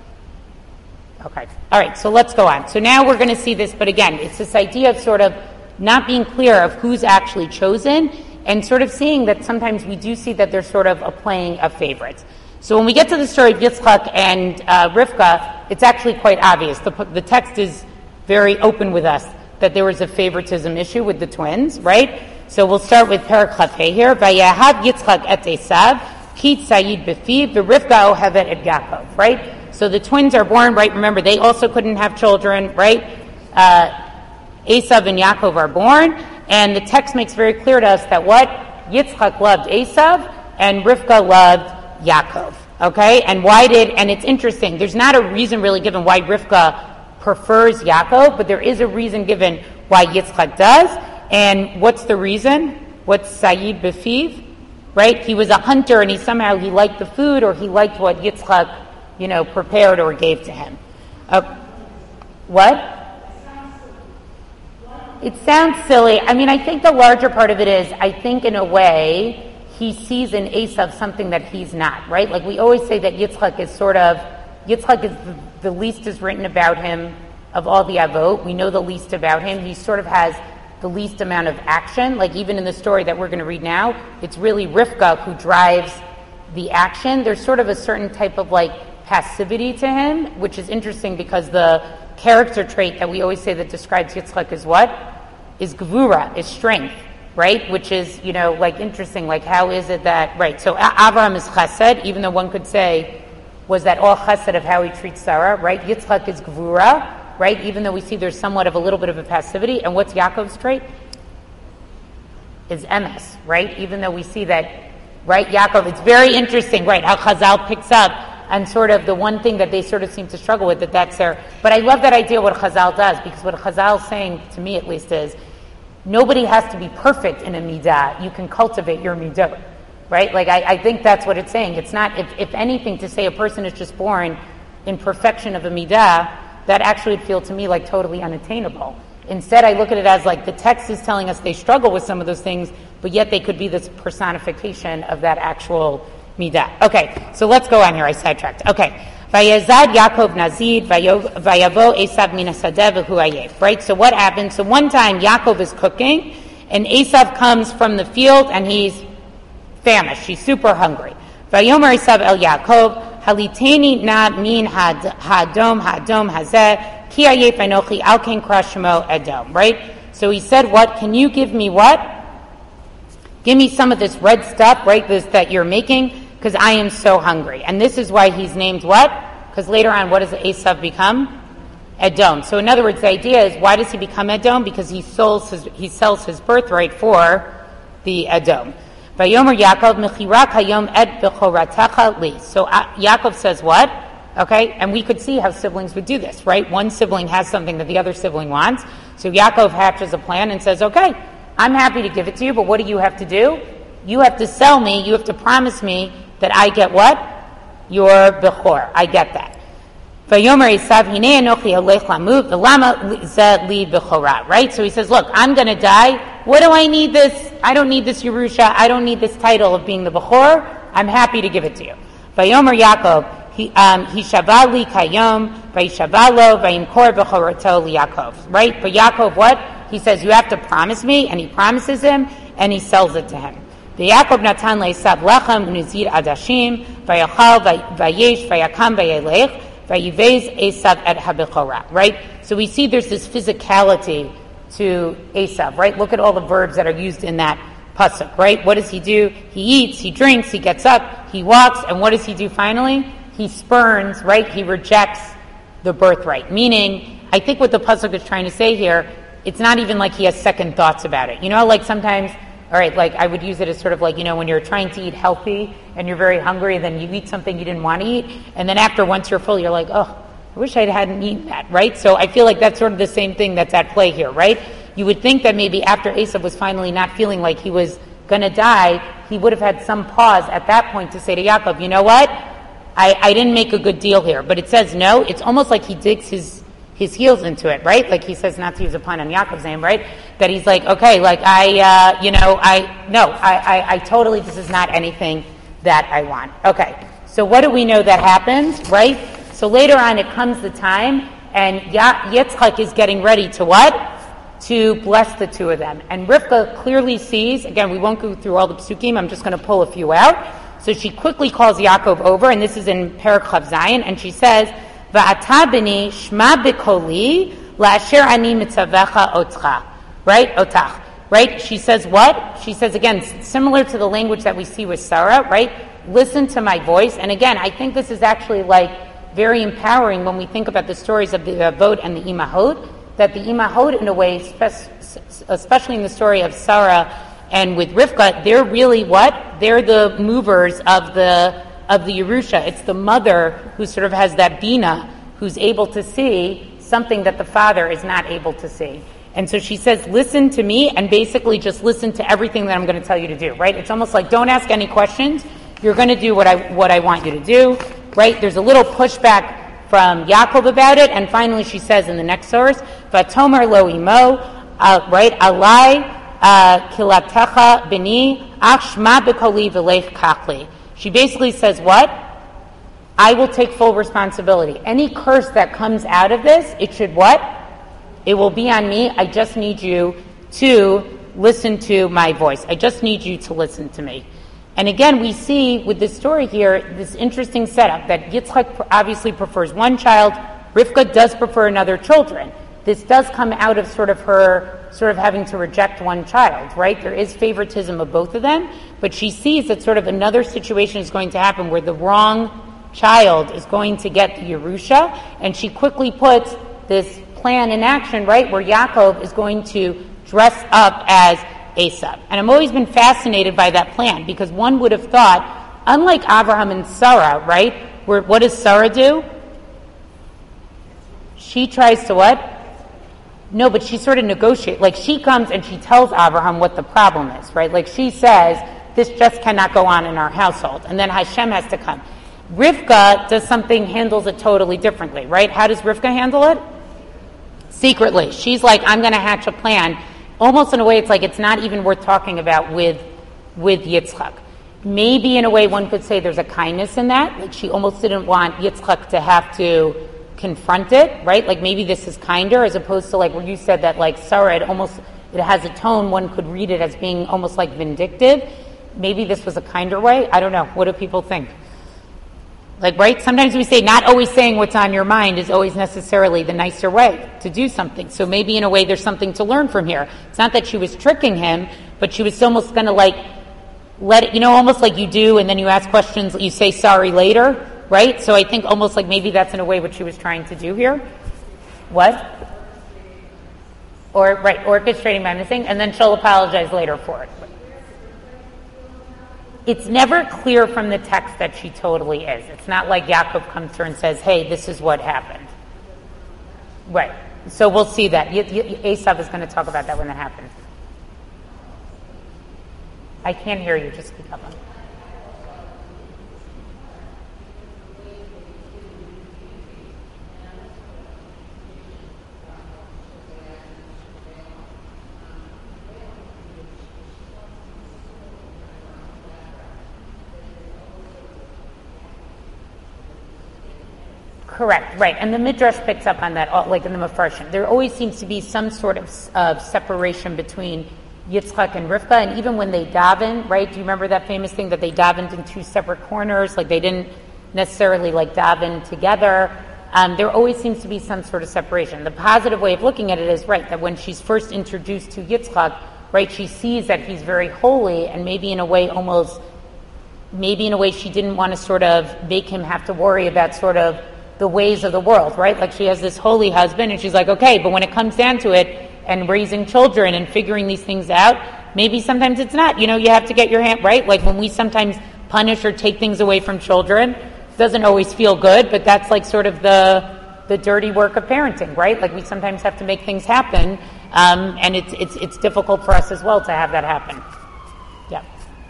Okay, all right, so let's go on. So now we're going to see this, but again, it's this idea of sort of not being clear of who's actually chosen, and sort of seeing that sometimes we do see that there's sort of a playing of favorites. So when we get to the story of Yitzchak and uh, Rivka, it's actually quite obvious. The, the text is very open with us that there was a favoritism issue with the twins, right? So we'll start with Perak Chafei here. Vayahav Yitzchak et Esav, Kit Sayid Befiv, Rivka Ohevet et Yaakov, right? So the twins are born, right? Remember, they also couldn't have children, right? Uh, Esav and Yaakov are born. And the text makes very clear to us that what? Yitzchak loved Esav and Rivka loved Yaakov. Okay? And why did, and it's interesting, there's not a reason really given why Rivka prefers Yaakov, but there is a reason given why Yitzchak does. And what's the reason? What's Sayid Befiv? Right? He was a hunter and he somehow, he liked the food or he liked what Yitzchak, you know, prepared or gave to him. Uh, what? It sounds silly. I mean, I think the larger part of it is, I think in a way, he sees in Esav something that he's not, right? Like we always say that Yitzchak is sort of, Yitzchak is the, the least is written about him of all the Avot. We know the least about him. He sort of has the least amount of action. Like even in the story that we're going to read now, it's really Rivka who drives the action. There's sort of a certain type of like passivity to him, which is interesting because the character trait that we always say that describes Yitzchak is what? Is gevura, is strength, right? Which is, you know, like interesting, like how is it that, right, so Abraham is chesed, even though one could say, was that all chesed of how he treats Sarah, right? Yitzchak is gevura, right? Even though we see there's somewhat of a little bit of a passivity. And what's Yaakov's trait? Is emes, right? Even though we see that, right, Yaakov, it's very interesting, right, how Chazal picks up and sort of the one thing that they sort of seem to struggle with, that that's their, but I love that idea what Chazal does, because what Chazal is saying, to me at least, is nobody has to be perfect in a midah. You can cultivate your midot, right? Like, I, I think that's what it's saying. It's not, if, if anything, to say a person is just born in perfection of a midah, that actually would feel to me like totally unattainable. Instead, I look at it as like the text is telling us they struggle with some of those things, but yet they could be this personification of that actual midah. Okay, so let's go on here. I sidetracked. Okay. Vayazad Yaakov Nazid, Vayavo Esav Min Hasadeh V'hu Ayef. Right? So what happened? So one time Yaakov is cooking, and Esav comes from the field, and he's famished. He's super hungry. Vayomer Esav El Yaakov, Haliteni Na Min Hadom Hadom Hazeh, Ki Ayef Anochi Al Ken Krashmo Edom. Right? So he said, what? Can you give me what? Give me some of this red stuff, right, this that you're making, because I am so hungry. And this is why he's named what? Because later on, what does Esav become? Edom. So in other words, the idea is, why does he become Edom? Because he sells his, he sells his birthright for the Edom. Vayomer Yaakov mechirak hayom et bechoratecha li. So uh, Yaakov says what? Okay, and we could see how siblings would do this, right? One sibling has something that the other sibling wants. So Yaakov hatches a plan and says, okay, I'm happy to give it to you, but what do you have to do? You have to sell me, you have to promise me that I get what? Your Bechor. I get that. Right? So he says, look, I'm going to die. What do I need this? I don't need this Yerusha. I don't need this title of being the Bechor. I'm happy to give it to you. Vayomer Yaakov, he um, shavali kayom, vayishavalo, vayimkor bechoroto liYaakov. Right? But Yaakov, what? He says, you have to promise me, and he promises him, and he sells it to him. Yaakov natan le'esav lechem unizir adashim vayachal vayesh vayakam vayelech vayivez Esav et habechora. Right? So we see there's this physicality to Esav. Right? Look at all the verbs that are used in that pasuk. Right? What does he do? He eats, he drinks, he gets up, he walks, and what does he do finally? He spurns. Right? He rejects the birthright. Meaning, I think what the pasuk is trying to say here, it's not even like he has second thoughts about it. You know, like sometimes. All right, like I would use it as sort of like, you know, when you're trying to eat healthy and you're very hungry, then you eat something you didn't want to eat, and then after once you're full, you're like, oh, I wish I hadn't eaten that, right? So I feel like that's sort of the same thing that's at play here, right? You would think that maybe after Esav was finally not feeling like he was going to die, he would have had some pause at that point to say to Yaakov, you know what? I, I didn't make a good deal here. But it says no. It's almost like he digs his his heels into it, right? Like he says, not to use a pun on Yaakov's name, right? That he's like, okay, like I, uh, you know, I, no, I, I, I totally, this is not anything that I want. Okay, so what do we know that happens, right? So later on it comes the time, and Yitzchak is getting ready to what? To bless the two of them. And Rivka clearly sees, again, we won't go through all the psukim, I'm just going to pull a few out. So she quickly calls Yaakov over, and this is in Perek Chav Zayin, and she says, Va'ata b'ni shma b'koli la'asher ani mitzavecha otcha. Right? Otach. Right? She says what? She says, again, similar to the language that we see with Sarah, right? Listen to my voice. And again, I think this is actually like very empowering when we think about the stories of the Avot and the Imahot, that the Imahot in a way, especially in the story of Sarah and with Rivka, they're really what? They're the movers of the of the Yerusha. It's the mother who sort of has that bina, who's able to see something that the father is not able to see. And so she says, listen to me, and basically just listen to everything that I'm going to tell you to do, right? It's almost like, don't ask any questions. You're going to do what I what I want you to do, right? There's a little pushback from Yaakov about it, and finally she says in the next source, Vatomer lo imo, uh, right? Alai uh, kilatecha b'ni, ach shma b'koli v'lech kakli. She basically says what? I will take full responsibility. Any curse that comes out of this, it should what? It will be on me. I just need you to listen to my voice. I just need you to listen to me. And again, we see with this story here, this interesting setup that Yitzchak obviously prefers one child, Rivka does prefer another children. This does come out of sort of her sort of having to reject one child, right? There is favoritism of both of them, but she sees that sort of another situation is going to happen where the wrong child is going to get the Yerusha, and she quickly puts this plan in action, right, where Yaakov is going to dress up as Esav. And I've always been fascinated by that plan, because one would have thought, unlike Abraham and Sarah, right, where what does Sarah do? She tries to what? No, but she sort of negotiates. Like, she comes and she tells Abraham what the problem is, right? Like, she says, this just cannot go on in our household. And then Hashem has to come. Rivka does something, handles it totally differently, right? How does Rivka handle it? Secretly. She's like, I'm going to hatch a plan. Almost in a way, it's like it's not even worth talking about with, with Yitzchak. maybe in a way one could say there's a kindness in that. Like she almost didn't want Yitzchak to have to confront it, right? Like maybe this is kinder as opposed to like where you said that like Sarah, it almost, it has a tone, one could read it as being almost like vindictive. Maybe this was a kinder way. I don't know. What do people think? Like, right? Sometimes we say not always saying what's on your mind is always necessarily the nicer way to do something. So maybe in a way there's something to learn from here. It's not that she was tricking him, but she was almost going to like let it, you know, almost like you do, and then you ask questions, you say sorry later, right? So I think almost like maybe that's in a way what she was trying to do here. What? Or, right, orchestrating by missing, and then she'll apologize later for it. It's never clear from the text that she totally is. It's not like Yaakov comes to her and says, hey, this is what happened. Right. So we'll see that. Esav is going to talk about that when that happens. I can't hear you. Just speak up. Correct, right. And the Midrash picks up on that, like in the Mefarshim. There always seems to be some sort of uh, separation between Yitzchak and Rivka, and even when they daven, right? Do you remember that famous thing that they davened in two separate corners? Like they didn't necessarily like daven together. Um, there always seems to be some sort of separation. The positive way of looking at it is, right, that when she's first introduced to Yitzchak, right, she sees that he's very holy, and maybe in a way almost, maybe in a way she didn't want to sort of make him have to worry about sort of the ways of the world, right? Like she has this holy husband and she's like, okay, but when it comes down to it and raising children and figuring these things out, maybe sometimes it's not. You know, you have to get your hand, right? Like when we sometimes punish or take things away from children, it doesn't always feel good, but that's like sort of the the dirty work of parenting, right? Like we sometimes have to make things happen, um, and it's it's it's difficult for us as well to have that happen. Yeah.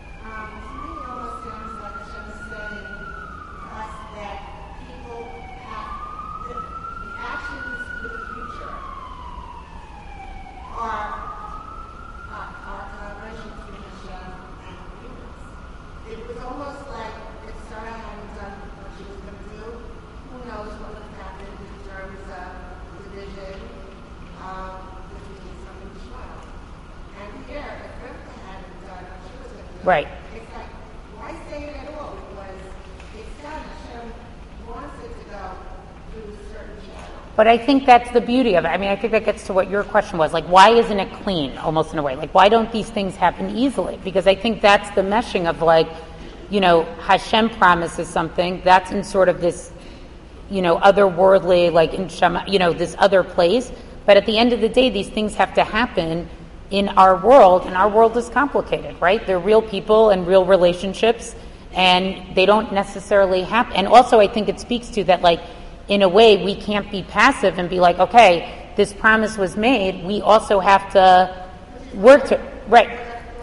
Right. It's like, why say it at all? Because it's done. Hashem wants it to go through a certain channel. But I think that's the beauty of it. I mean, I think that gets to what your question was. Like, why isn't it clean, almost in a way? Like, why don't these things happen easily? Because I think that's the meshing of, like, you know, Hashem promises something. That's in sort of this, you know, otherworldly, like, in Shema, you know, this other place. But at the end of the day, these things have to happen in our world, and our world is complicated, right? They're real people and real relationships, and they don't necessarily happen. And also, I think it speaks to that, like, in a way, we can't be passive and be like, okay, this promise was made. We also have to work to, right.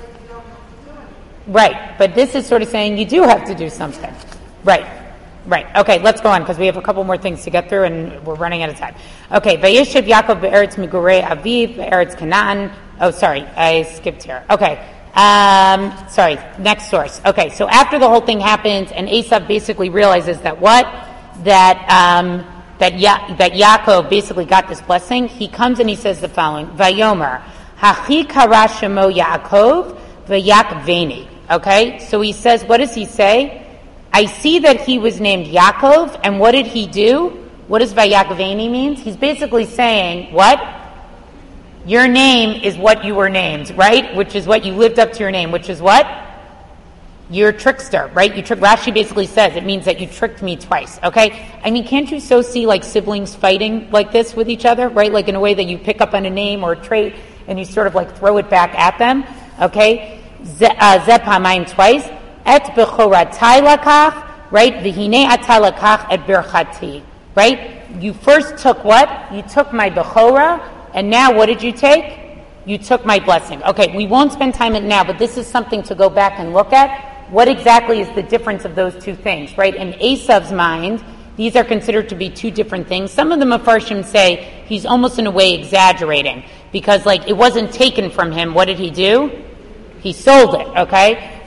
Right, but this is sort of saying you do have to do something. Right, right. Okay, let's go on, because we have a couple more things to get through, and we're running out of time. Okay, Vayeshev Yaakov be'eretz migurei aviv, be'eretz Canaan. Oh, sorry, I skipped here. Okay, um, sorry, next source. Okay, so after the whole thing happens, and Esav basically realizes that what? That um, that ya- that Yaakov basically got this blessing, he comes and he says the following, Vayomer, Hachi kara shemo Yaakov v'Yakveni. Okay, so he says, what does he say? I see that he was named Yaakov, and what did he do? What does Vayakveni means? He's basically saying, what? Your name is what you were named, right? Which is what you lived up to your name, which is what? You're a trickster, right? You trick. Rashi basically says it means that you tricked me twice, okay? I mean, can't you so see like siblings fighting like this with each other, right? Like in a way that you pick up on a name or a trait and you sort of like throw it back at them, okay? Ze pamayim twice. Et bechoratai lakach, right? V'hinei ata lakach et birchati, right? You first took what? You took my bechora, and now what did you take? You took my blessing. Okay, we won't spend time on it now, but this is something to go back and look at. What exactly is the difference of those two things, right? In Esav's mind, these are considered to be two different things. Some of the Mefarshim say he's almost in a way exaggerating, because like it wasn't taken from him. What did he do? He sold it, okay?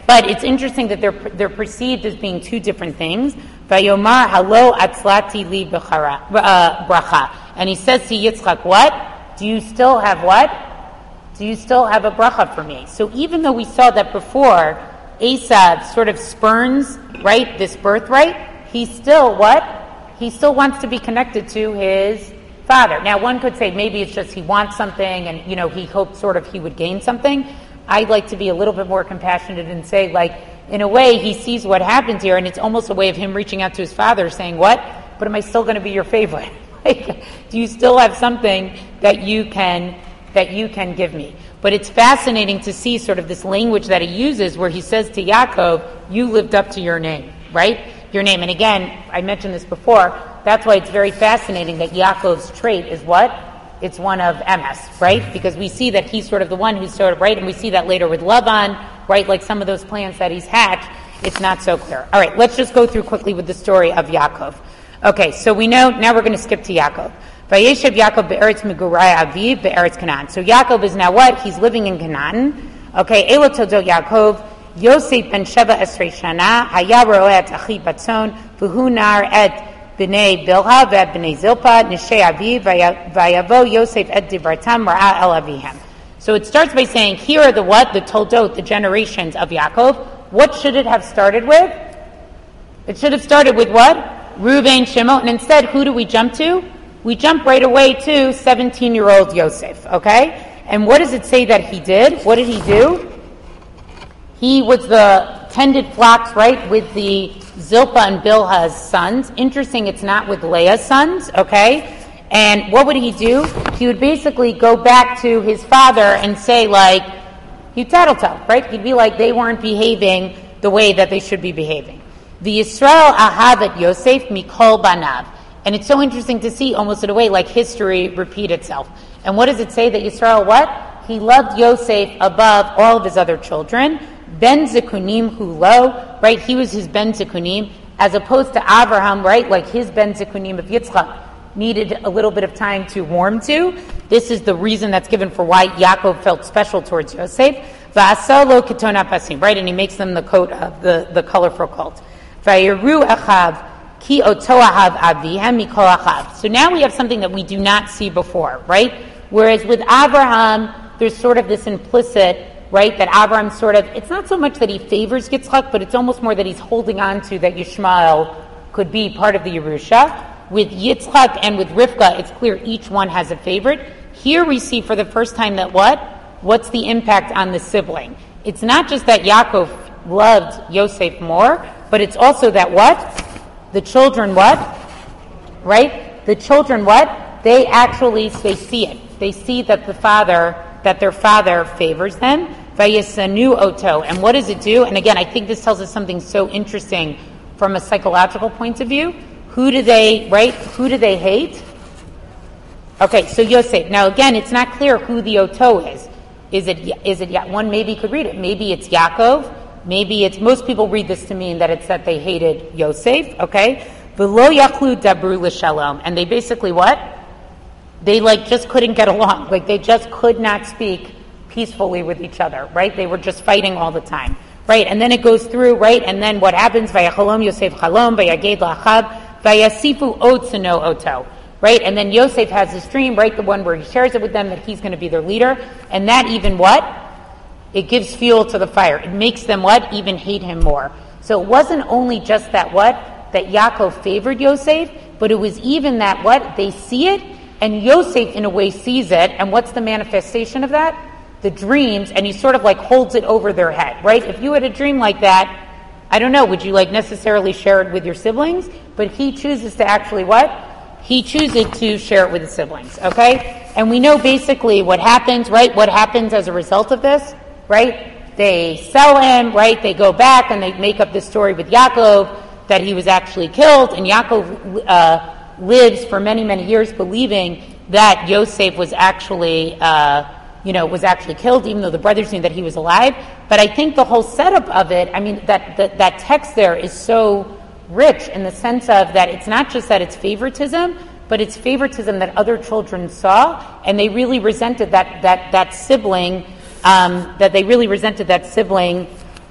But it's interesting that they're they're perceived as being two different things. Vayomar halo atzlati li bracha. And he says to Yitzchak, what? Do you still have what? Do you still have a bracha for me? So even though we saw that before, Esav sort of spurns, right, this birthright, he still what? He still wants to be connected to his father. Now one could say maybe it's just he wants something and, you know, he hoped sort of he would gain something. I'd like to be a little bit more compassionate and say, like, in a way, he sees what happens here, and it's almost a way of him reaching out to his father saying, what? But am I still going to be your favorite? Like, do you still have something that you can that you can give me? But it's fascinating to see sort of this language that he uses where he says to Yaakov, you lived up to your name, right? Your name. And again, I mentioned this before, that's why it's very fascinating that Yaakov's trait is what? It's one of M S, right? Because we see that he's sort of the one who's sort of, right? And we see that later with Lavan, right? Like some of those plans that he's hatched, it's not so clear. All right, let's just go through quickly with the story of Yaakov. Okay, so we know, now we're going to skip to Yaakov. Vayeshev Yaakov be'eretz megurai aviv be'eretz Canaan. So Yaakov is now what? He's living in Canaan. Okay, Elo toldo Yaakov, Yosef ben Sheva Esrei Shana, haya ro'eh et achi batzon, v'hu nar et B'nei Bilha ve'et B'nei Zilpa Nishei Aviv Vayavo Yosef et Dibratam Ra'a El Avihem. So it starts by saying, here are the what? The Toldot, the generations of Yaakov. What should it have started with? It should have started with what? Reuben, Shimon. And instead, who do we jump to? We jump right away to seventeen-year-old Yosef, okay? And what does it say that he did? What did he do? He was the tended flocks, right, with the Zilpah and Bilhah's sons. Interesting, it's not with Leah's sons, okay? And what would he do? He would basically go back to his father and say, like, he'd tattletale, right? He'd be like, they weren't behaving the way that they should be behaving. The Yisrael ahavet Yosef mikol banav. And it's so interesting to see, almost in a way, like history repeat itself. And what does it say that Yisrael, what? He loved Yosef above all of his other children. Ben Zikunim Hulo, right? He was his Ben Zikunim, as opposed to Abraham, right? Like his Ben Zikunim of Yitzchak needed a little bit of time to warm to. This is the reason that's given for why Yaakov felt special towards Yosef. Va'asalo ketona pasim, right? And he makes them the coat of the, the colorful coat. Vayiru achav ki oto ahav avihem mikol achav. So now we have something that we do not see before, right? Whereas with Abraham, there's sort of this implicit, right, that Abraham sort of, it's not so much that he favors Yitzchak, but it's almost more that he's holding on to that Yishmael could be part of the Yerusha. With Yitzchak and with Rivka, it's clear each one has a favorite. Here we see for the first time that what? What's the impact on the sibling? It's not just that Yaakov loved Yosef more, but it's also that what? The children what? Right? The children what? They actually, they see it. They see that the father, that their father favors them. Vayesanu oto. And what does it do? And again, I think this tells us something so interesting from a psychological point of view. Who do they, right? Who do they hate? Okay, so Yosef. Now again, it's not clear who the oto is. Is it, is it, one maybe could read it. Maybe it's Yaakov. Maybe it's, most people read this to mean that it's that they hated Yosef, okay? V'lo yachlu dabru l'shalom. And they basically what? They like just couldn't get along. Like they just could not speak peacefully with each other, right? They were just fighting all the time, right? And then it goes through, right? And then what happens? Vayachalom Yosef chalom, vayaged la'achab, vayasifu otzano oto, right? And then Yosef has this dream, right? The one where he shares it with them that he's going to be their leader. And that even what? It gives fuel to the fire. It makes them what? Even hate him more. So it wasn't only just that what? That Yaakov favored Yosef, but it was even that what? They see it, and Yosef in a way sees it, and what's the manifestation of that? The dreams, and he sort of like holds it over their head, right? If you had a dream like that, I don't know, would you like necessarily share it with your siblings? But he chooses to actually what? He chooses to share it with his siblings, okay? And we know basically what happens, right? What happens as a result of this, right? They sell him, right? They go back and they make up this story with Yaakov that he was actually killed, and Yaakov uh, lives for many, many years believing that Yosef was actually, uh, you know, was actually killed, even though the brothers knew that he was alive. But I think the whole setup of it, I mean, that, that, that text there is so rich in the sense of that it's not just that it's favoritism, but it's favoritism that other children saw, and they really resented that, that, that sibling, um, that they really resented that sibling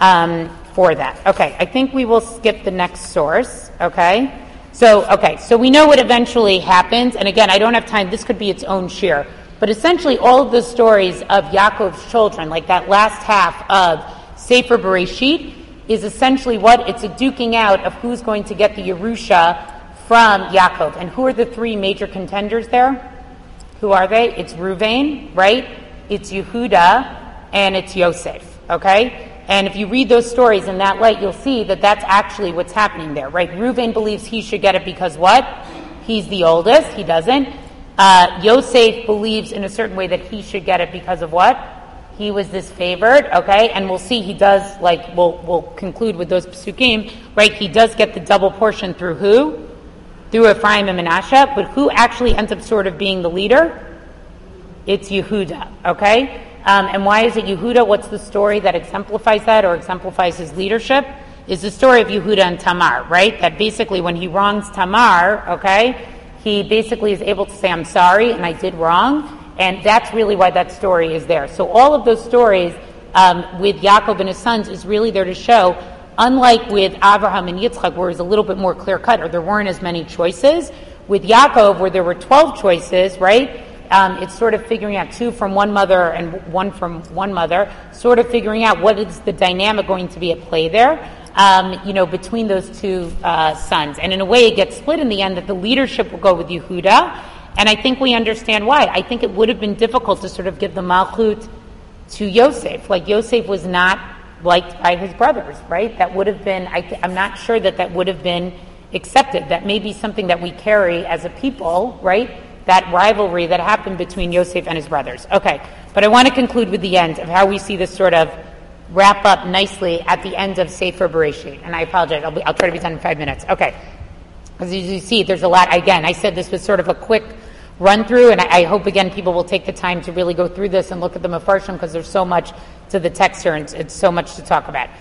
um, for that. Okay, I think we will skip the next source, okay? So, okay, so we know what eventually happens, and again, I don't have time, this could be its own share, but essentially all of the stories of Yaakov's children, like that last half of Sefer Bereshit, is essentially what? It's a duking out of who's going to get the Yerusha from Yaakov. And who are the three major contenders there? Who are they? It's Ruvain, right? It's Yehuda, and it's Yosef, okay? And if you read those stories in that light, you'll see that that's actually what's happening there, right? Ruvain believes he should get it because what? He's the oldest. He doesn't. Uh, Yosef believes in a certain way that he should get it because of what? He was this favored, okay? And we'll see he does, like, we'll, we'll conclude with those psukim, right? He does get the double portion through who? Through Ephraim and Menashe, but who actually ends up sort of being the leader? It's Yehuda, okay? Um, and why is it Yehuda? What's the story that exemplifies that or exemplifies his leadership? Is the story of Yehuda and Tamar, right? That basically when he wrongs Tamar, okay, he basically is able to say, I'm sorry and I did wrong. And that's really why that story is there. So all of those stories um, with Yaakov and his sons is really there to show, unlike with Abraham and Yitzchak, where it was a little bit more clear-cut, or there weren't as many choices, with Yaakov, where there were twelve choices, right, um, it's sort of figuring out two from one mother and one from one mother, sort of figuring out what is the dynamic going to be at play there, um, you know, between those two uh, sons. And in a way, it gets split in the end that the leadership will go with Yehuda. And I think we understand why. I think it would have been difficult to sort of give the Malchut to Yosef. Like, Yosef was not liked by his brothers, right? That would have been, I th- I'm not sure that that would have been accepted. That may be something that we carry as a people, right? That rivalry that happened between Yosef and his brothers. Okay, but I want to conclude with the end of how we see this sort of wrap up nicely at the end of Sefer Bereshit. And I apologize, I'll, be, I'll try to be done in five minutes. Okay. As you see, there's a lot. Again, I said this was sort of a quick run through, and I, I hope again people will take the time to really go through this and look at the Mefarshim, because there's so much to the text here, and it's, it's so much to talk about.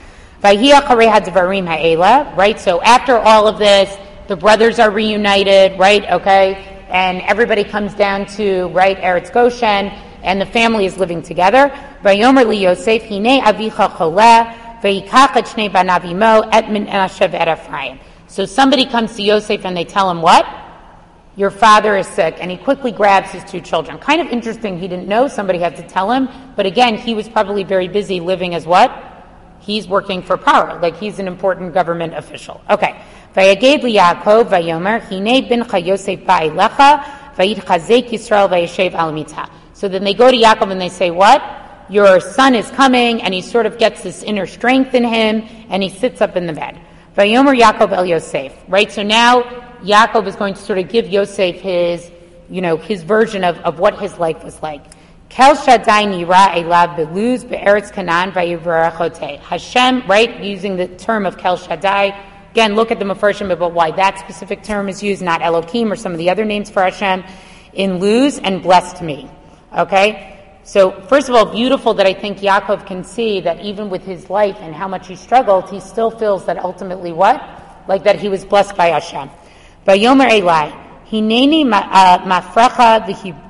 Right? So after all of this, the brothers are reunited, right? Okay, and everybody comes down to right Eretz Goshen, and the family is living together. Vayomer li Yosef hine avicha choleh vayikach et shnei banav imo et Menashe ve'et Ephraim. So somebody comes to Yosef and they tell him what? Your father is sick. And he quickly grabs his two children. Kind of interesting. He didn't know. Somebody had to tell him. But again, he was probably very busy living as what? He's working for power. Like he's an important government official. Okay. Vayaged li Yaakov vayomer hine bincha Yosef ba'elecha vayitchazek Yisrael vayeshev al mitah. So then they go to Yaakov and they say what? Your son is coming, and he sort of gets this inner strength in him, and he sits up in the bed. Vayomer Yaakov el Yosef, right? So now Yaakov is going to sort of give Yosef his, you know, his version of, of what his life was like. Kel Shaddai nira elav beluz be'eretz Canaan vayivarachote. Hashem, right? Using the term of Kel Shaddai. Again, look at the Mefarshim about why that specific term is used, not Elohim or some of the other names for Hashem. In luz and blessed me. Okay? So, first of all, beautiful that I think Yaakov can see that even with his life and how much he struggled, he still feels that ultimately what? Like that he was blessed by Hashem. Vayomer Eli, hineni mafrecha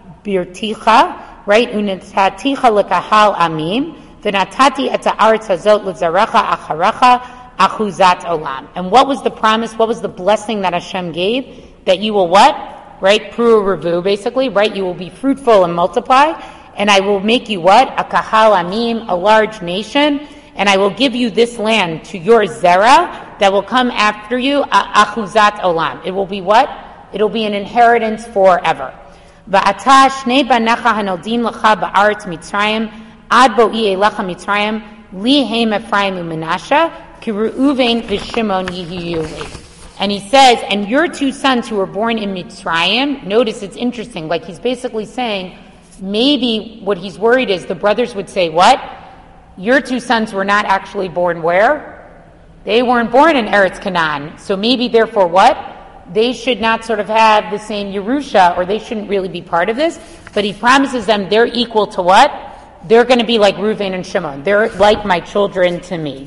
v'hibirticha, right? Unetaticha lekahal amim, v'natati et ha'aretz hazot l'zarecha acharecha achuzat olam. And what was the promise? What was the blessing that Hashem gave? That you will what? Right? Pru revu, basically, right? You will be fruitful and multiply. And I will make you what? A kahal amim, a large nation. And I will give you this land to your zera that will come after you, achuzat olam. It will be what? It will be an inheritance forever. Va'ata shnei banecha hanoldin lecha ba'aretz Mitzrayim ad bo'i elecha Mitzrayim li heim Ephraim u'Menashe ki Reuven v'Shimon yihiyu li. And he says, and your two sons who were born in Mitzrayim, notice it's interesting, like he's basically saying, maybe what he's worried is the brothers would say, what? Your two sons were not actually born where? They weren't born in Eretz Canaan. So maybe therefore what? They should not sort of have the same Yerusha, or they shouldn't really be part of this. But he promises them they're equal to what? They're going to be like Reuven and Shimon. They're like my children to me.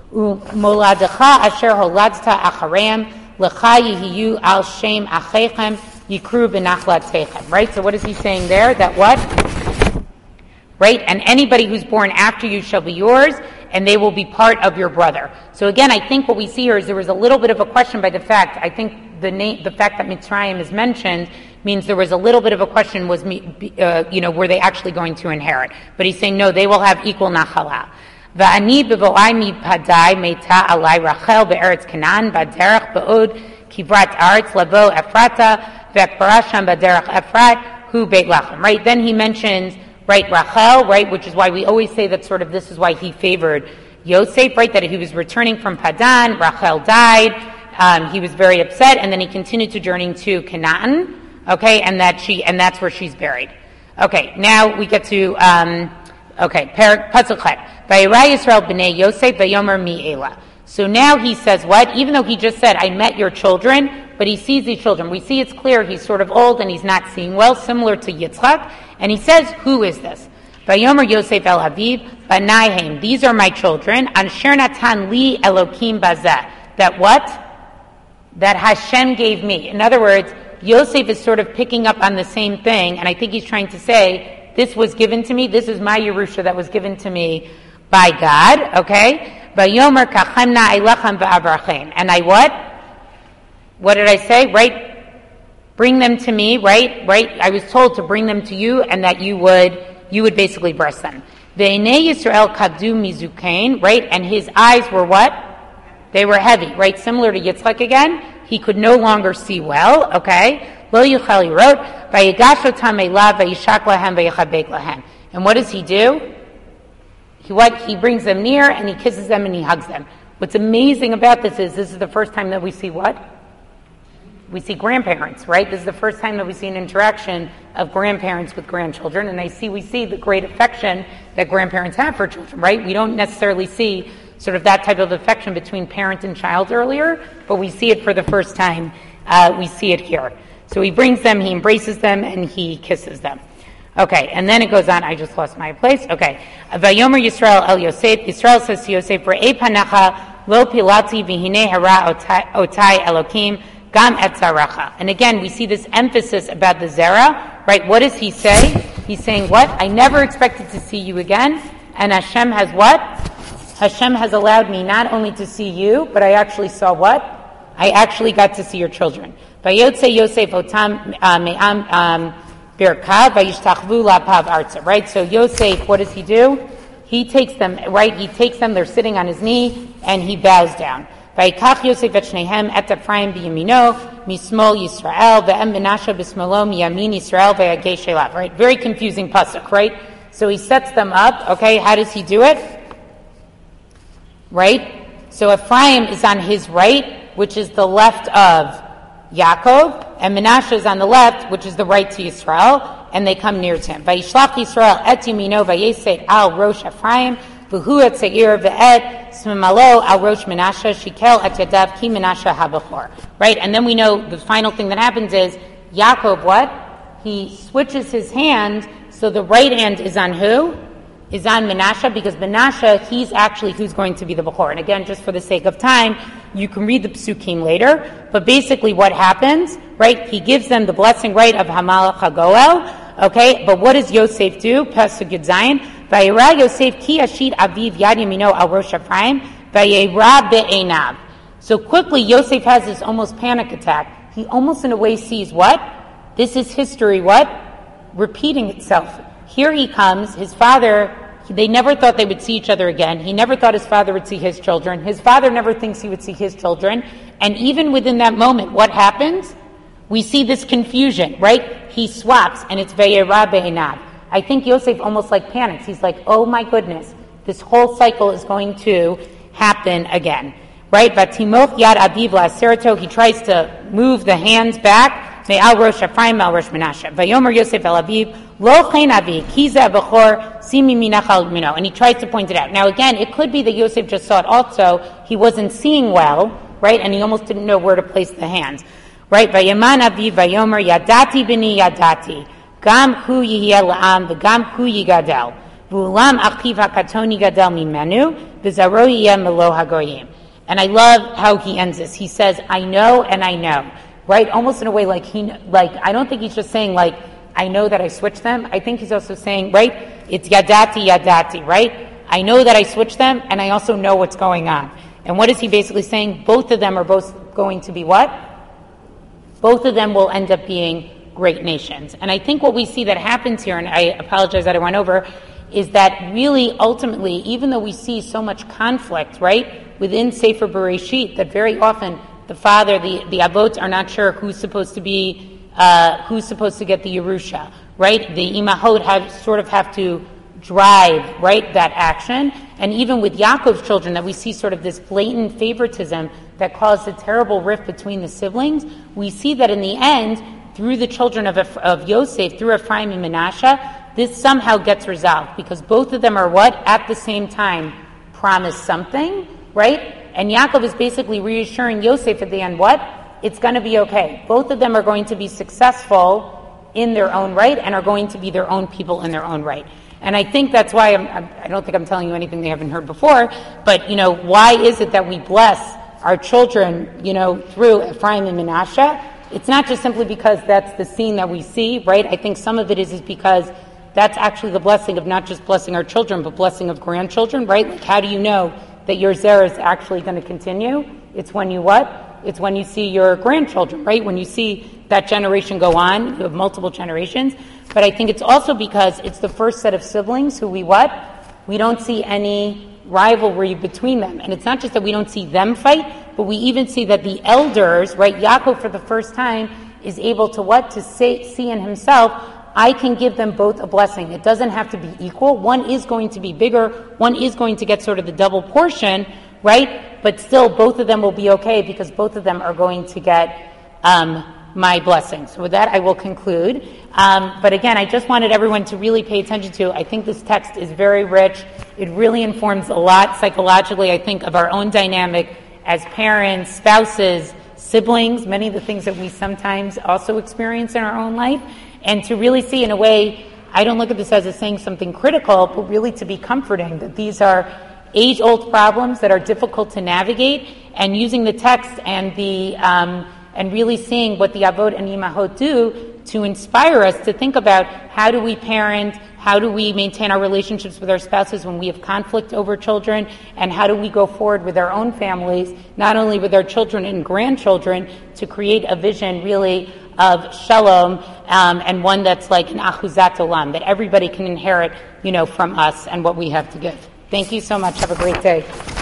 Moladecha asher holadta achareim lecha yihiyu al shem achechem yikru b'nachlatechem. Right? So what is he saying there? That what? Right? And anybody who's born after you shall be yours, and they will be part of your brother. So again, I think what we see here is there was a little bit of a question by the fact, I think the name, the fact that Mitzrayim is mentioned means there was a little bit of a question, was, uh, you know, were they actually going to inherit? But he's saying, no, they will have equal nachala. Va'ani b'vo'ai mipadai meita alai Rachel be'eretz Canaan b'derech ba'od kivrat aretz lavo Ephrata ve'ekbarasham b'derech Ephrat hu beit lachem. Right? Then he mentions, right, Rachel, right, which is why we always say that sort of this is why he favored Yosef, right, that he was returning from Padan, Rachel died, um, he was very upset, and then he continued to journey to Canaan, okay, and that she, and that's where she's buried. Okay, now we get to, um, okay, Pasuk Chet. Vayirah Yisrael b'nei Yosef v'yomer mi elah. So now he says what? Even though he just said, I met your children, but he sees these children. We see it's clear he's sort of old and he's not seeing well, similar to Yitzchak. And he says, who is this? Vayomer Yosef el Haviv, Banaihem. These are my children. Ansher natan li Elokim bazeh. That what? That Hashem gave me. In other words, Yosef is sort of picking up on the same thing, and I think he's trying to say, this was given to me, this is my Yerusha that was given to me by God, okay? Vayomer kachemna elechem va'avrachem. And I what? What did I say? Right? Bring them to me, right? Right? I was told to bring them to you and that you would, you would basically bless them. Ve'enei Yisrael kadu mizukain, right? And his eyes were what? They were heavy, right? Similar to Yitzchak again. He could no longer see well, okay? Lo yuchal, he wrote, Vayigash otam elav vayishak lahem vayichabek lahem. And what does he do? He what? He brings them near and he kisses them and he hugs them. What's amazing about this is this is the first time that we see what? We see grandparents, right? This is the first time that we see an interaction of grandparents with grandchildren, and I see we see the great affection that grandparents have for children, right? We don't necessarily see sort of that type of affection between parent and child earlier, but we see it for the first time. Uh, we see it here. So he brings them, he embraces them, and he kisses them. Okay, and then it goes on. I just lost my place. Okay. Vayomer Yisrael el Yosef. Yisrael says to Yosef, Re'ei panacha lo pilati v'hinei hara otai Elokim gam et zaracha. And again, we see this emphasis about the zera, right? What does he say? He's saying what? I never expected to see you again. And Hashem has what? Hashem has allowed me not only to see you, but I actually saw what? I actually got to see your children. Vayotze Yosef otam me'am um birkav vayishtachvu lapav arza. Right? So Yosef, what does he do? He takes them, right? He takes them, they're sitting on his knee, and he bows down. Vayikach Yosef et shnehem et Ephraim b'yamino mismol Yisrael ve'em Menashe b'smolo miyamin Yisrael ve'yagesh elav. Right? Very confusing pasuk, right? So he sets them up. Okay, how does he do it? Right? So Ephraim is on his right, which is the left of Yaakov, and Menashe is on the left, which is the right to Yisrael, and they come near to him. Vayishlach Yisrael et yamino vayesed al rosh Ephraim v'hu et seir ve'et smimalo al rosh Menashe shikel et yadav ki Menashe habachor. Right? And then we know the final thing that happens is Yaakov what? He switches his hand, so the right hand is on who? Is on Menashe, because Menashe, he's actually who's going to be the Bechor. And again, just for the sake of time, you can read the Psukim later, but basically what happens, right, he gives them the blessing, right, of Hamalach HaGoel, okay, but what does Yosef do? Pasuk Yud Zayin, Vayirah Yosef ki ashid aviv yad yamino al rosh Ephraim, vayirah be'einav. So quickly, Yosef has this almost panic attack. He almost in a way sees what? This is history, what? Repeating itself. Here he comes, his father, they never thought they would see each other again. He never thought his father would see his children. His father never thinks he would see his children. And even within that moment, what happens? We see this confusion, right? He swaps, and it's Vayirah be'einav. I think Yosef almost like panics. He's like, oh my goodness, this whole cycle is going to happen again. Right? Vatimoch yad aviv la'aserato, he tries to move the hands back. Me'al rosh Ephraim, me'al rosh Menashe. Vayomer Yosef el aviv, lo chen avi, kiza bechor, simi minachal mino. And he tries to point it out. Now again, it could be that Yosef just saw it also. He wasn't seeing well, right? And he almost didn't know where to place the hands. Right? Vayaman aviv, vayomer, yadati bini yadati. Gam hu yihiyeh la'am, v'gam hu yigadel. V'ulam achiv hakatoni gadel mimenu, v'zaro yiyeh melo hagoyim. And I love how he ends this. He says, I know and I know. Right? Almost in a way like he, like, I don't think he's just saying like, I know that I switched them. I think he's also saying, right? It's yadati, yadati, right? I know that I switched them, and I also know what's going on. And what is he basically saying? Both of them are both going to be what? Both of them will end up being great nations. And I think what we see that happens here, and I apologize that I went over, is that really ultimately, even though we see so much conflict, right, within Sefer Bereshit, that very often the father, the, the Avot are not sure who's supposed to be, uh, who's supposed to get the Yerusha, right? The Imahot have, sort of have to drive, right, that action. And even with Yaakov's children, that we see sort of this blatant favoritism that caused a terrible rift between the siblings, we see that in the end, through the children of, of Yosef, through Ephraim and Manasseh, this somehow gets resolved, because both of them are what? At the same time, promise something, right? And Yaakov is basically reassuring Yosef at the end, what? It's going to be okay. Both of them are going to be successful in their own right and are going to be their own people in their own right. And I think that's why, I'm, I'm, I don't think I'm telling you anything they haven't heard before, but, you know, why is it that we bless our children, you know, through Ephraim and Manasseh? It's not just simply because that's the scene that we see, right? I think some of it is, is because that's actually the blessing of not just blessing our children, but blessing of grandchildren, right? Like, how do you know that your zera is actually going to continue? It's when you what? It's when you see your grandchildren, right? When you see that generation go on, you have multiple generations. But I think it's also because it's the first set of siblings who we what? We don't see any rivalry between them. And it's not just that we don't see them fight, but we even see that the elders, right? Yaakov for the first time is able to what? To say, see in himself, I can give them both a blessing. It doesn't have to be equal. One is going to be bigger. One is going to get sort of the double portion, right? But still, both of them will be okay because both of them are going to get um, my blessing. So with that, I will conclude. Um, but again, I just wanted everyone to really pay attention to, I think this text is very rich. It really informs a lot psychologically, I think, of our own dynamic as parents, spouses, siblings, many of the things that we sometimes also experience in our own life. And to really see, in a way, I don't look at this as a saying something critical, but really to be comforting, that these are age-old problems that are difficult to navigate, and using the text and the um, and really seeing what the Avot and Imahot do to inspire us to think about how do we parent, how do we maintain our relationships with our spouses when we have conflict over children, and how do we go forward with our own families, not only with our children and grandchildren, to create a vision really of shalom, um, and one that's like an achuzat olam, that everybody can inherit, you know, from us and what we have to give. Thank you so much. Have a great day.